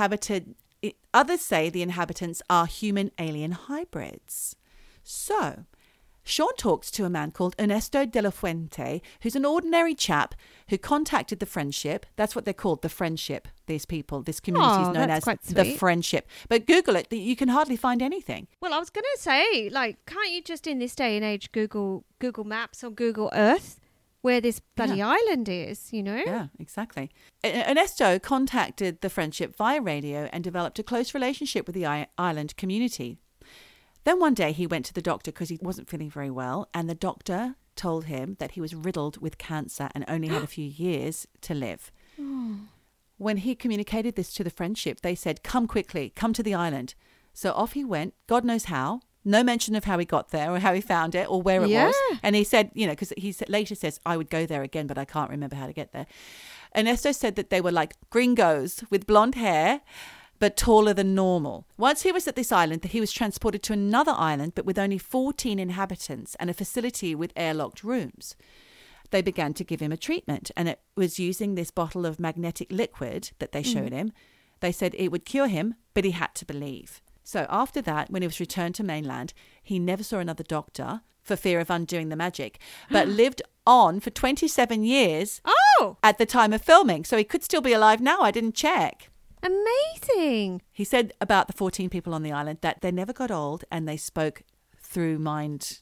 inhabitants are human-alien hybrids. So, Sean talks to a man called Ernesto de la Fuente, who's an ordinary chap who contacted the Friendship. That's what they're called, the Friendship. These people, this community is known as the Friendship. But Google it, you can hardly find anything. Well, I was going to say, can't you just in this day and age Google Maps or Google Earth where this bloody island is, Yeah, exactly. Ernesto contacted the Friendship via radio and developed a close relationship with the island community. Then one day he went to the doctor because he wasn't feeling very well, and the doctor told him that he was riddled with cancer and only had a few years to live. When he communicated this to the Friendship, they said, come quickly, come to the island. So off he went, God knows how. No mention of how he got there or how he found it or where it was. And he said, because he later says, I would go there again, but I can't remember how to get there. Ernesto said that they were like gringos with blonde hair, but taller than normal. Once he was at this island, he was transported to another island, but with only 14 inhabitants and a facility with airlocked rooms. They began to give him a treatment, and it was using this bottle of magnetic liquid that they showed him. They said it would cure him, but he had to believe. So after that, when he was returned to mainland, he never saw another doctor for fear of undoing the magic, but lived on for 27 years at the time of filming. So he could still be alive now. I didn't check. Amazing. He said about the 14 people on the island that they never got old and they spoke through mind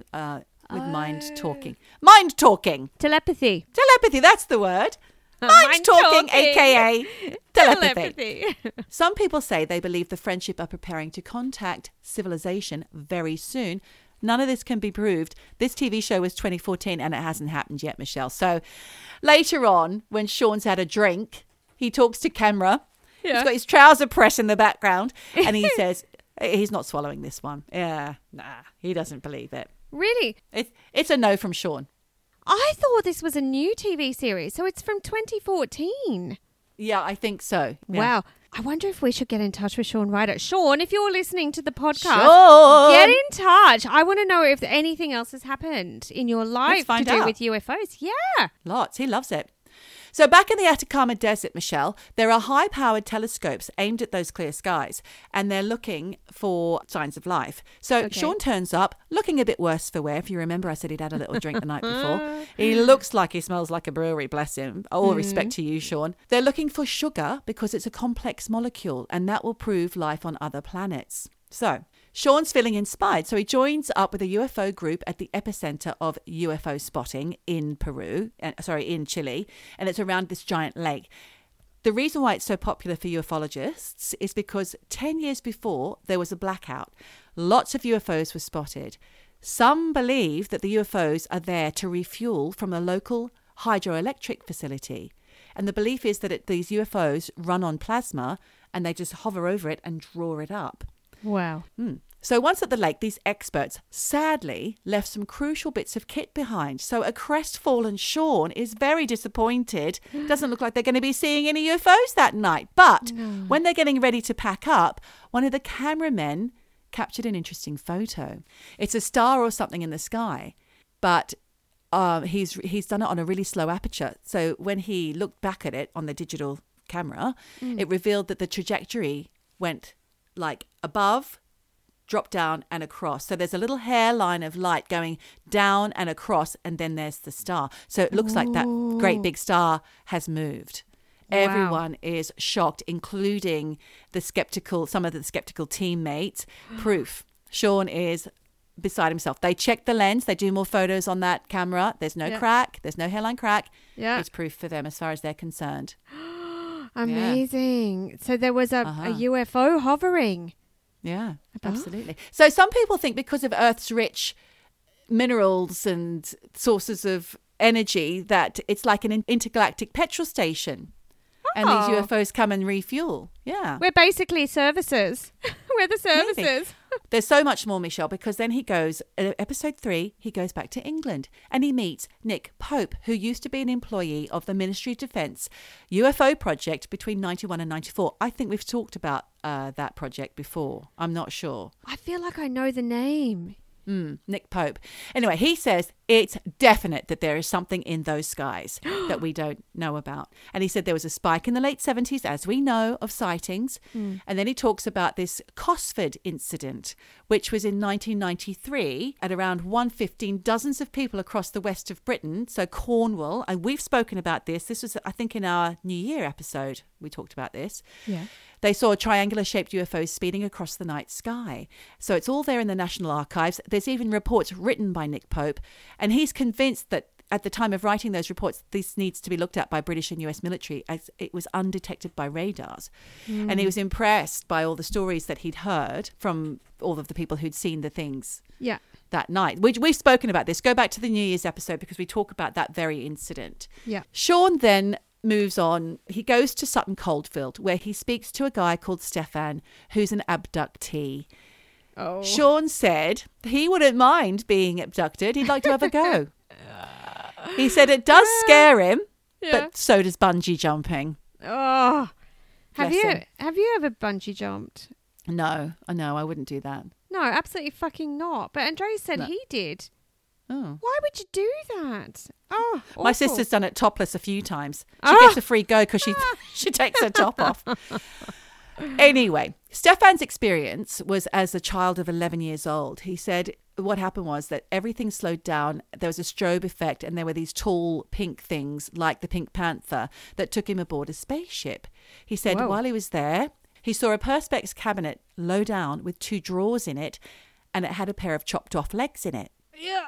talking. Mind talking. Telepathy. Telepathy, that's the word. Mind talking, aka telepathy. Some people say they believe the Friendship are preparing to contact civilization very soon. None of this can be proved. This TV show was 2014 and it hasn't happened yet, Michelle. So later on, when Sean's had a drink, he talks to camera. Yeah. He's got his trouser press in the background and he says, he's not swallowing this one. Yeah, he doesn't believe it. Really? It's a no from Sean. I thought this was a new TV series, so it's from 2014. Yeah, I think so. Yeah. Wow. I wonder if we should get in touch with Sean Ryder. Sean, if you're listening to the podcast, Sean! Get in touch. I want to know if anything else has happened in your life to do with UFOs. Yeah. Lots. He loves it. So back in the Atacama Desert, Michelle, there are high-powered telescopes aimed at those clear skies, and they're looking for signs of life. So Sean turns up, looking a bit worse for wear. If you remember, I said he'd had a little drink the night before. He looks like he smells like a brewery, bless him. All respect to you, Sean. They're looking for sugar because it's a complex molecule, and that will prove life on other planets. So Sean's feeling inspired, so he joins up with a UFO group at the epicenter of UFO spotting in in Chile, and it's around this giant lake. The reason why it's so popular for ufologists is because 10 years before, there was a blackout. Lots of UFOs were spotted. Some believe that the UFOs are there to refuel from a local hydroelectric facility. And the belief is that these UFOs run on plasma, and they just hover over it and draw it up. Wow. So once at the lake, these experts sadly left some crucial bits of kit behind. So a crestfallen Sean is very disappointed. Doesn't look like they're going to be seeing any UFOs that night. But when they're getting ready to pack up, one of the cameramen captured an interesting photo. It's a star or something in the sky, but he's done it on a really slow aperture. So when he looked back at it on the digital camera, it revealed that the trajectory went like above, drop down and across. So there's a little hairline of light going down and across, and then there's the star. So it looks like that great big star has moved. Wow. Everyone is shocked, including some of the skeptical teammates. Proof. Sean is beside himself. They check the lens. They do more photos on that camera. There's no crack. There's no hairline crack. Yeah. It's proof for them as far as they're concerned. Amazing. So there was a UFO hovering. Yeah, absolutely. So some people think because of Earth's rich minerals and sources of energy that it's like an intergalactic petrol station. And these UFOs come and refuel. Yeah. We're basically services. We're the services. Maybe. There's so much more, Michelle, because then he goes, episode 3, he goes back to England and he meets Nick Pope, who used to be an employee of the Ministry of Defence UFO project between 91 and 94. I think we've talked about that project before. I'm not sure. I feel like I know the name. Nick Pope. Anyway, he says it's definite that there is something in those skies that we don't know about. And he said there was a spike in the late 70s, as we know, of sightings. And then he talks about this Cosford incident, which was in 1993 at around 1:15. Dozens of people across the west of Britain, so Cornwall, and we've spoken about this. This was, I think, in our New Year episode, we talked about this. Yeah. They saw triangular-shaped UFOs speeding across the night sky. So it's all there in the National Archives. There's even reports written by Nick Pope, and he's convinced that at the time of writing those reports, this needs to be looked at by British and US military as it was undetected by radars. And he was impressed by all the stories that he'd heard from all of the people who'd seen the things that night. We've spoken about this. Go back to the New Year's episode because we talk about that very incident. Yeah. Sean then moves on. He goes to Sutton Coldfield, where he speaks to a guy called Stefan, who's an abductee. Oh. Sean said he wouldn't mind being abducted. He'd like to have a go. He said it does scare him, but so does bungee jumping. Oh, have you ever bungee jumped? No, I wouldn't do that. No, absolutely fucking not. But Andrea said he did. Oh. Why would you do that? Oh, awful. My sister's done it topless a few times. She gets a free go because she takes her top off. Anyway, Stefan's experience was as a child of 11 years old. He said what happened was that everything slowed down. There was a strobe effect, and there were these tall pink things like the Pink Panther that took him aboard a spaceship. He said while he was there, he saw a Perspex cabinet low down with 2 drawers in it, and it had a pair of chopped off legs in it. Yeah.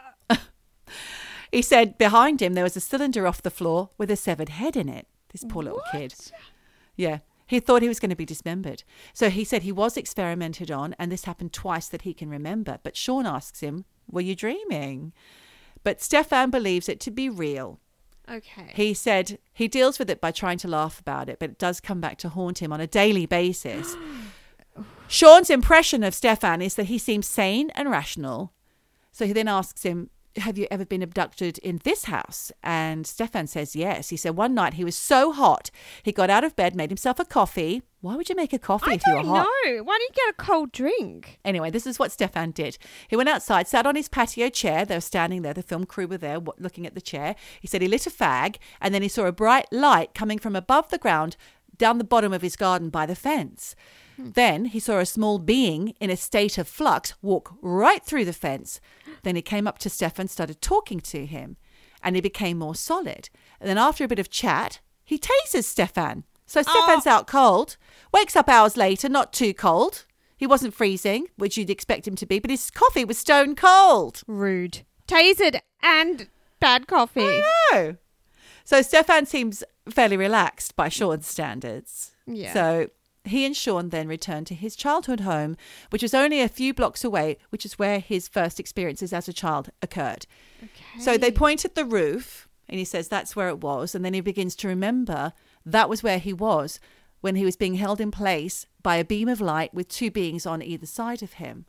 He said behind him there was a cylinder off the floor with a severed head in it. This poor little kid. Yeah. He thought he was going to be dismembered. So he said he was experimented on, and this happened twice that he can remember. But Sean asks him, were you dreaming? But Stefan believes it to be real. Okay. He said he deals with it by trying to laugh about it, but it does come back to haunt him on a daily basis. Sean's impression of Stefan is that he seems sane and rational. So he then asks him, have you ever been abducted in this house? And Stefan says yes. He said one night he was so hot, he got out of bed, made himself a coffee. Why would you make a coffee if you were hot? I don't know. Why don't you get a cold drink? Anyway, this is what Stefan did. He went outside, sat on his patio chair. They were standing there. The film crew were there looking at the chair. He said he lit a fag, and then he saw a bright light coming from above the ground down the bottom of his garden by the fence. Then he saw a small being in a state of flux walk right through the fence. Then he came up to Stefan, started talking to him, and he became more solid. And then after a bit of chat, he tases Stefan. So Stefan's out cold, wakes up hours later, not too cold. He wasn't freezing, which you'd expect him to be, but his coffee was stone cold. Rude. Tasered and bad coffee. I know. So Stefan seems fairly relaxed by Sean's standards. Yeah. So he and Sean then returned to his childhood home, which was only a few blocks away, which is where his first experiences as a child occurred. Okay. So they point at the roof, and he says that's where it was. And then he begins to remember that was where he was when he was being held in place by a beam of light with 2 beings on either side of him.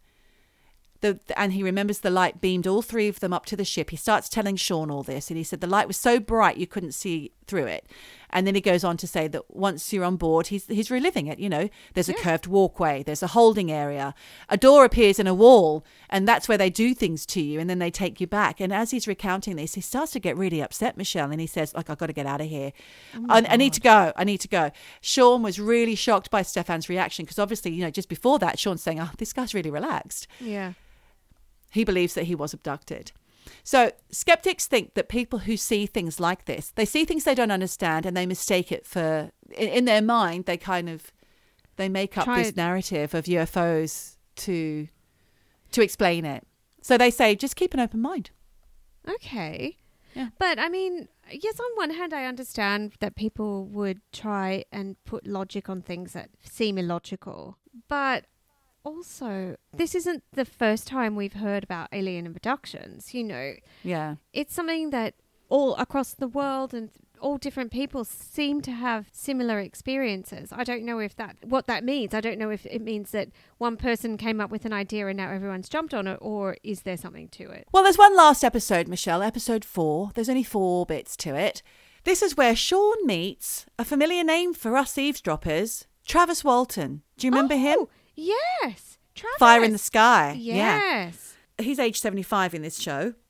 And he remembers the light beamed all 3 of them up to the ship. He starts telling Sean all this, and he said the light was so bright you couldn't see through it. And then he goes on to say that once you're on board, he's reliving it. You know, there's a curved walkway, there's a holding area, a door appears in a wall, and that's where they do things to you, and then they take you back. And as he's recounting this, he starts to get really upset, Michelle, and he says, like, I've got to get out of here. I need to go. I need to go. Sean was really shocked by Stefan's reaction because obviously, you know, just before that, Sean's saying, oh, this guy's really relaxed. Yeah. He believes that he was abducted. So skeptics think that people who see things like this, they see things they don't understand and they mistake it for, in their mind, they make up this narrative of UFOs to explain it. So they say, just keep an open mind. Okay. Yeah. But I mean, yes, on one hand, I understand that people would try and put logic on things that seem illogical. But also, this isn't the first time we've heard about alien abductions, you know. Yeah. It's something that all across the world and all different people seem to have similar experiences. I don't know what that means. I don't know if it means that one person came up with an idea and now everyone's jumped on it, or is there something to it? Well, there's one last episode, Michelle, episode 4. There's only 4 bits to it. This is where Sean meets a familiar name for us eavesdroppers, Travis Walton. Do you remember him? Yes. Travis. Fire in the Sky. Yes. Yeah. He's age 75 in this show.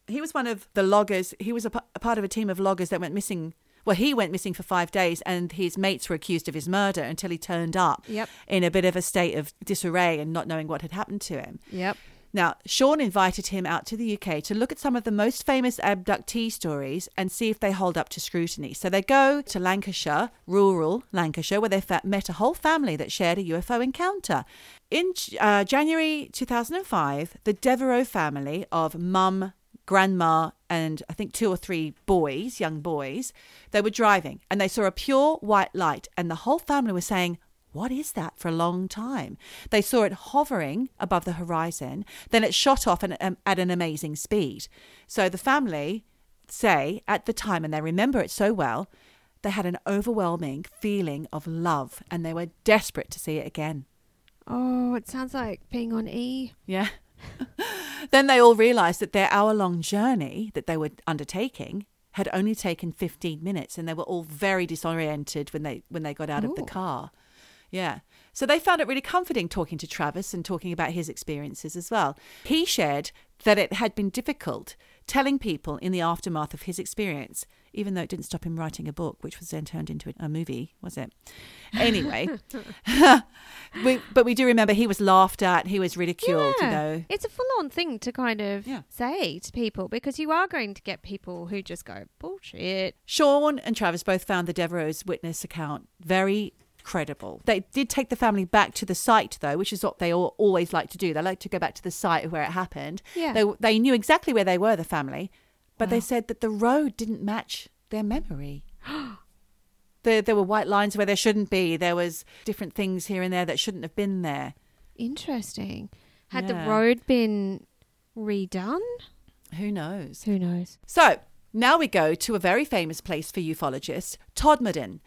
He was one of the loggers. He was a part of a team of loggers that went missing. Well, he went missing for 5 days, and his mates were accused of his murder until he turned up in a bit of a state of disarray and not knowing what had happened to him. Yep. Now, Sean invited him out to the UK to look at some of the most famous abductee stories and see if they hold up to scrutiny. So they go to Lancashire, rural Lancashire, where they met a whole family that shared a UFO encounter. In January 2005, the Devereux family of mum, grandma, and I think 2 or 3 boys, young boys, they were driving and they saw a pure white light, and the whole family was saying, "What is that?" for a long time. They saw it hovering above the horizon. Then it shot off at an amazing speed. So the family say at the time, and they remember it so well, they had an overwhelming feeling of love and they were desperate to see it again. Oh, it sounds like being on E. Yeah. Then they all realised that their hour-long journey that they were undertaking had only taken 15 minutes, and they were all very disoriented when they got out of the car. Yeah. So they found it really comforting talking to Travis and talking about his experiences as well. He shared that it had been difficult telling people in the aftermath of his experience, even though it didn't stop him writing a book, which was then turned into a movie, was it? Anyway, but we do remember he was laughed at, he was ridiculed, you know. It's a full-on thing to kind of say to people, because you are going to get people who just go, bullshit. Sean and Travis both found the Devereux witness account very credible. They did take the family back to the site, though, which is what they always like to do. They like to go back to the site where it happened. Yeah. They knew exactly where they were, the family, but they said that the road didn't match their memory. There were white lines where there shouldn't be. There was different things here and there that shouldn't have been there. Interesting. Had the road been redone? Who knows? Who knows? So now we go to a very famous place for ufologists, Todmorden.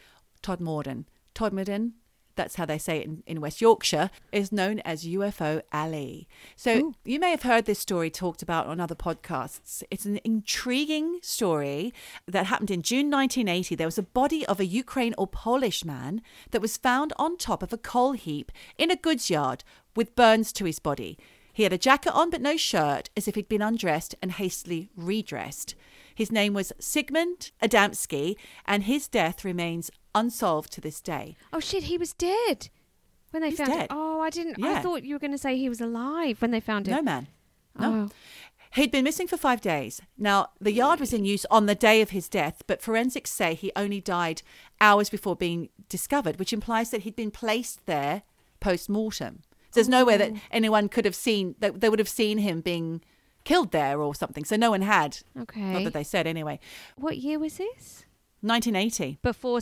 Todmorden, that's how they say it in West Yorkshire, is known as UFO Alley. So you may have heard this story talked about on other podcasts. It's an intriguing story that happened in June 1980. There was a body of a Ukraine or Polish man that was found on top of a coal heap in a goods yard with burns to his body. He had a jacket on but no shirt, as if he'd been undressed and hastily redressed. His name was Sigmund Adamski, and his death remains unsolved to this day. Oh shit, he was dead when they found dead. it. Oh, I didn't. Yeah. I thought you were going to say he was alive when they found it. No, man. No. He'd been missing for 5 days. Now, the yard was in use on the day of his death, but forensics say he only died hours before being discovered, which implies that he'd been placed there post-mortem. So there's nowhere that anyone could have seen, that they would have seen him being killed there or something. So no one had. Okay. Not that they said anyway. What year was this? 1980. Before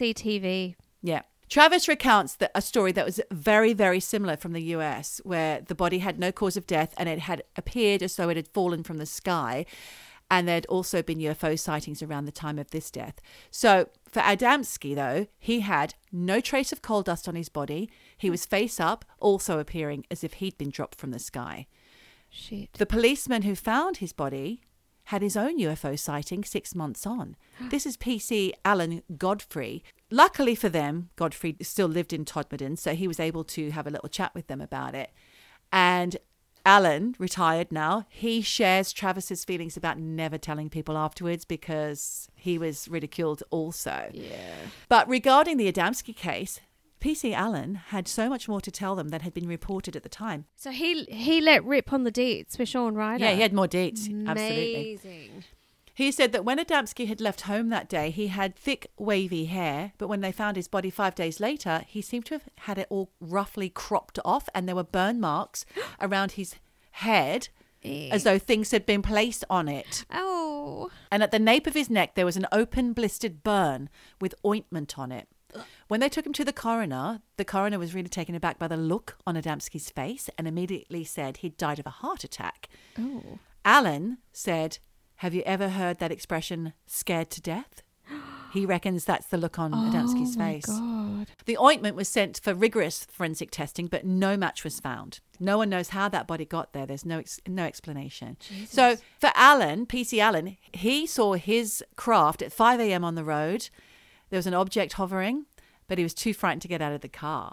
CCTV. Yeah. Travis recounts a story that was very, very similar from the US, where the body had no cause of death and it had appeared as though it had fallen from the sky. And there'd also been UFO sightings around the time of this death. So for Adamski, though, he had no trace of coal dust on his body. He was face up, also appearing as if he'd been dropped from the sky. Shit. The policeman who found his body had his own UFO sighting 6 months on. This is PC Alan Godfrey. Luckily for them, Godfrey still lived in Todmorden, so he was able to have a little chat with them about it. And Alan, retired now, he shares Travis's feelings about never telling people afterwards because he was ridiculed also. Yeah. But regarding the Adamski case, PC Allen had so much more to tell them than had been reported at the time. So he let rip on the deets with Sean Ryder. Yeah, he had more deets. Amazing. Absolutely. He said that when Adamski had left home that day, he had thick, wavy hair, but when they found his body 5 days later, he seemed to have had it all roughly cropped off, and there were burn marks around his head as though things had been placed on it. Oh. And at the nape of his neck, there was an open, blistered burn with ointment on it. When they took him to the coroner was really taken aback by the look on Adamski's face and immediately said he'd died of a heart attack. Oh. Alan said, "Have you ever heard that expression, scared to death?" He reckons that's the look on Adamski's face. Oh, my God. The ointment was sent for rigorous forensic testing, but no match was found. No one knows how that body got there. There's no explanation. Jesus. So for Alan, PC Allen, he saw his craft at 5 a.m. on the road. There was an object hovering, but he was too frightened to get out of the car.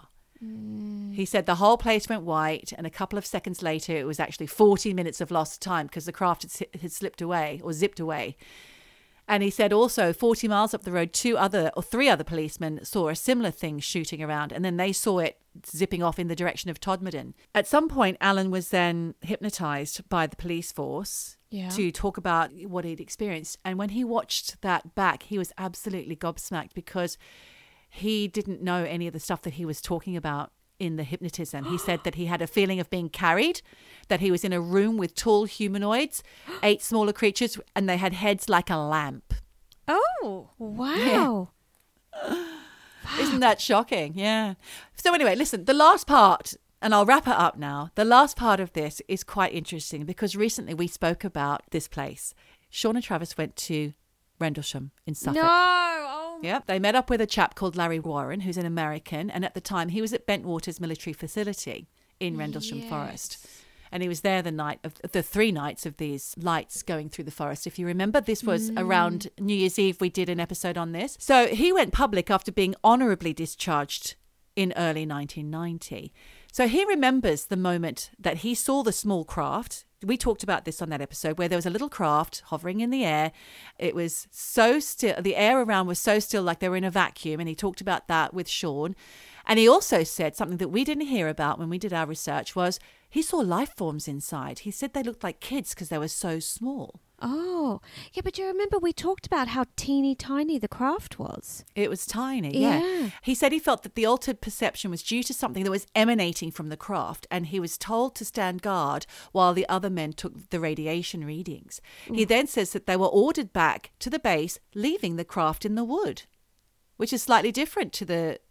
He said the whole place went white, and a couple of seconds later, it was actually 40 minutes of lost time because the craft had slipped away or zipped away. And he said also 40 miles up the road, three other policemen saw a similar thing shooting around, and then they saw it zipping off in the direction of Todmorden. At some point, Alan was then hypnotized by the police force to talk about what he'd experienced. And when he watched that back, he was absolutely gobsmacked because he didn't know any of the stuff that he was talking about in the hypnotism. He said that he had a feeling of being carried, that he was in a room with tall humanoids, 8 smaller creatures, and they had heads like a lamp. Oh, wow. Yeah. Isn't that shocking? Yeah. So anyway, listen, the last part, and I'll wrap it up now. The last part of this is quite interesting because recently we spoke about this place. Sean and Travis went to Rendlesham in Suffolk. No. Yep. They met up with a chap called Larry Warren, who's an American. And at the time, he was at Bentwaters military facility in Rendlesham Forest. And he was there the 3 nights of these lights going through the forest. If you remember, this was around New Year's Eve. We did an episode on this. So he went public after being honorably discharged in early 1990. So he remembers the moment that he saw the small craft. We talked about this on that episode where there was a little craft hovering in the air. It was so still. The air around was so still, like they were in a vacuum. And he talked about that with Sean. And he also said something that we didn't hear about when we did our research was he saw life forms inside. He said they looked like kids because they were so small. Oh, yeah, but you remember we talked about how teeny tiny the craft was. It was tiny, yeah. He said he felt that the altered perception was due to something that was emanating from the craft, and he was told to stand guard while the other men took the radiation readings. Ooh. He then says that they were ordered back to the base, leaving the craft in the wood, which is slightly different to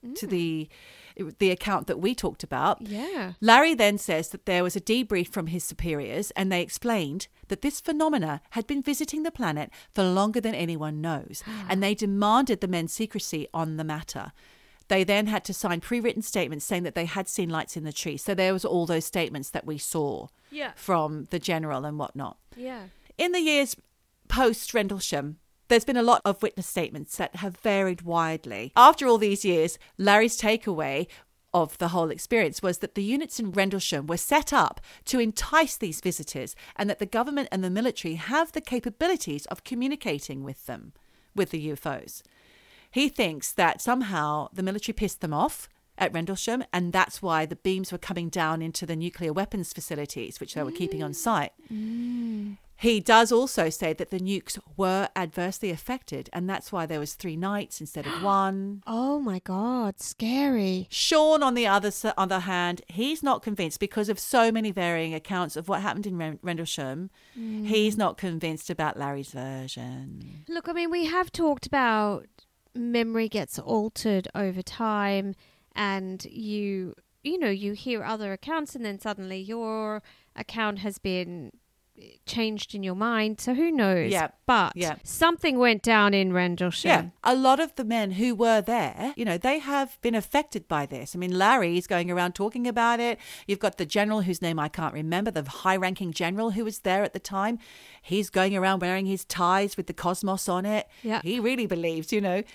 the account that we talked about. Yeah. Larry then says that there was a debrief from his superiors and they explained that this phenomena had been visiting the planet for longer than anyone knows, and they demanded the men's secrecy on the matter. They then had to sign pre-written statements saying that they had seen lights in the tree. So there was all those statements that we saw from the general and whatnot. Yeah. In the years post Rendlesham, there's been a lot of witness statements that have varied widely. After all these years, Larry's takeaway of the whole experience was that the units in Rendlesham were set up to entice these visitors, and that the government and the military have the capabilities of communicating with them, with the UFOs. He thinks that somehow the military pissed them off at Rendlesham, and that's why the beams were coming down into the nuclear weapons facilities, which they were keeping on site. He does also say that the nukes were adversely affected, and that's why there was 3 nights instead of 1. Oh my God, scary. Sean, on the other hand, he's not convinced because of so many varying accounts of what happened in Rendlesham. He's not convinced about Larry's version. Look, I mean, we have talked about memory gets altered over time, and you hear other accounts, and then suddenly your account has been changed in your mind. So who knows? Yeah. But something went down in Rendlesham. Yeah. A lot of the men who were there, they have been affected by this. I mean, Larry's going around talking about it. You've got the general whose name I can't remember, the high-ranking general who was there at the time. He's going around wearing his ties with the cosmos on it. Yeah. He really believes,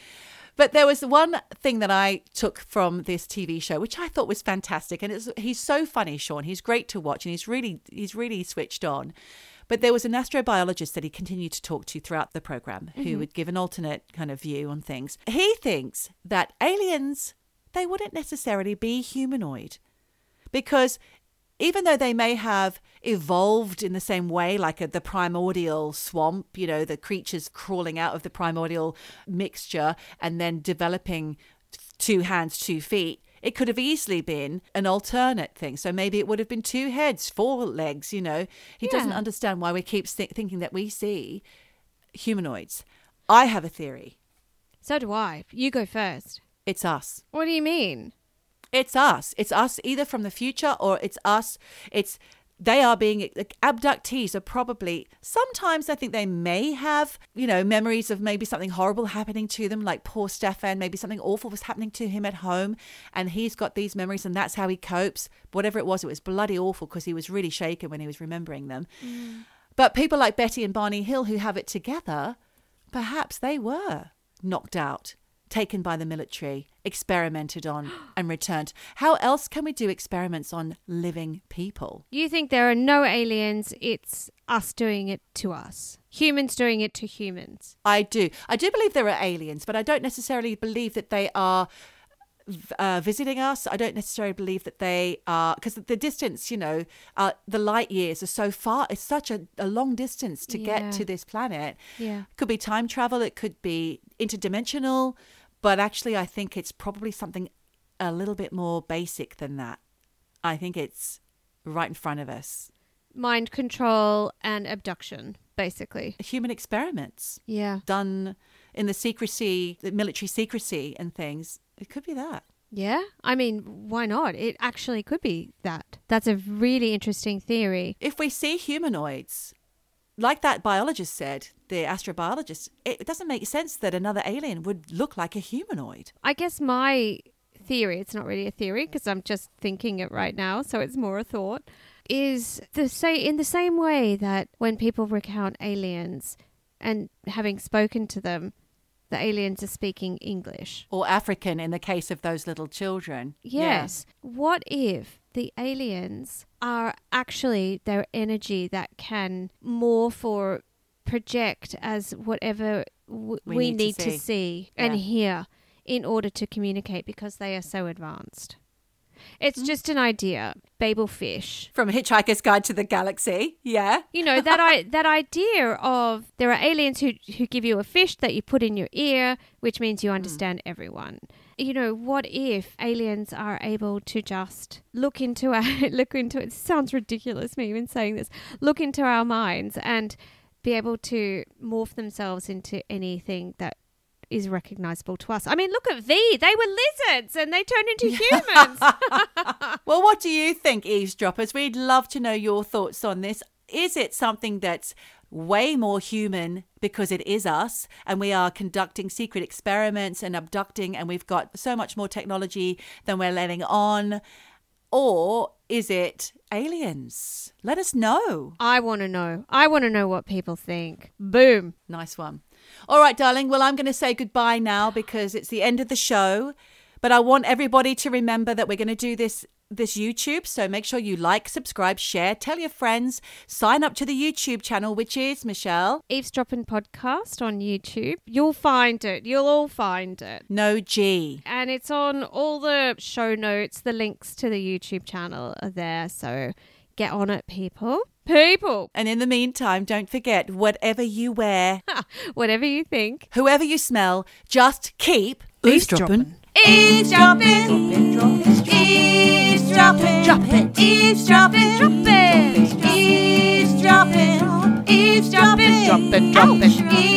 But there was one thing that I took from this TV show, which I thought was fantastic. And he's so funny, Sean. He's great to watch, and he's really switched on. But there was an astrobiologist that he continued to talk to throughout the program who would give an alternate kind of view on things. He thinks that aliens, they wouldn't necessarily be humanoid, because even though they may have evolved in the same way, like the primordial swamp, the creatures crawling out of the primordial mixture and then developing 2 hands, 2 feet, it could have easily been an alternate thing. So maybe it would have been 2 heads, 4 legs, He doesn't understand why we keep thinking that we see humanoids. I have a theory. So do I. You go first. It's us. What do you mean? It's us. It's us either from the future or it's us. They are being, abductees are probably, sometimes I think they may have, memories of maybe something horrible happening to them, like poor Stefan, maybe something awful was happening to him at home and he's got these memories and that's how he copes. Whatever it was bloody awful because he was really shaken when he was remembering them. But people like Betty and Barney Hill who have it together, perhaps they were knocked out taken by the military, experimented on and returned. How else can we do experiments on living people? You think there are no aliens, it's us doing it to us. Humans doing it to humans. I do. I do believe there are aliens, but I don't necessarily believe that they are visiting us. I don't necessarily believe that they are, because the distance, the light years are so far. It's such a long distance to get to this planet. Yeah. It could be time travel. It could be interdimensional. But actually, I think it's probably something a little bit more basic than that. I think it's right in front of us. Mind control and abduction, basically. Human experiments. Yeah. Done in the secrecy, the military secrecy and things. It could be that. Yeah. I mean, why not? It actually could be that. That's a really interesting theory. If we see humanoids, like that biologist said, the astrobiologist, it doesn't make sense that another alien would look like a humanoid. I guess my theory, it's not really a theory because I'm just thinking it right now, so it's more a thought, is in the same way that when people recount aliens and having spoken to them, the aliens are speaking English. Or African in the case of those little children. Yes. Yeah. What if the aliens are actually their energy that can morph or project as whatever we need to see and hear in order to communicate because they are so advanced? It's just an idea. Babel fish. From Hitchhiker's Guide to the Galaxy. Yeah. That idea of there are aliens who give you a fish that you put in your ear, which means you understand everyone. What if aliens are able to just look into it sounds ridiculous me even saying this, look into our minds and be able to morph themselves into anything that is recognizable to us. I mean, look at V. They were lizards and they turned into humans. Well, what do you think, eavesdroppers? We'd love to know your thoughts on this. Is it something that's way more human because it is us and we are conducting secret experiments and abducting and we've got so much more technology than we're letting on? Or is it aliens? Let us know. I want to know. I want to know what people think. Boom. Nice one. All right, darling. Well, I'm going to say goodbye now because it's the end of the show. But I want everybody to remember that we're going to do this YouTube. So make sure you like, subscribe, share, tell your friends, sign up to the YouTube channel, which is, Michelle? Eavesdropping Podcast on YouTube. You'll find it. You'll all find it. No G. And it's on all the show notes. The links to the YouTube channel are there. So get on it, people. And in the meantime, don't forget, whatever you wear, whatever you think, whoever you smell, just keep eavesdropping. Eavesdropping. Eavesdropping. Eavesdropping. Eavesdropping. Eavesdropping. Eavesdropping. Eavesdropping.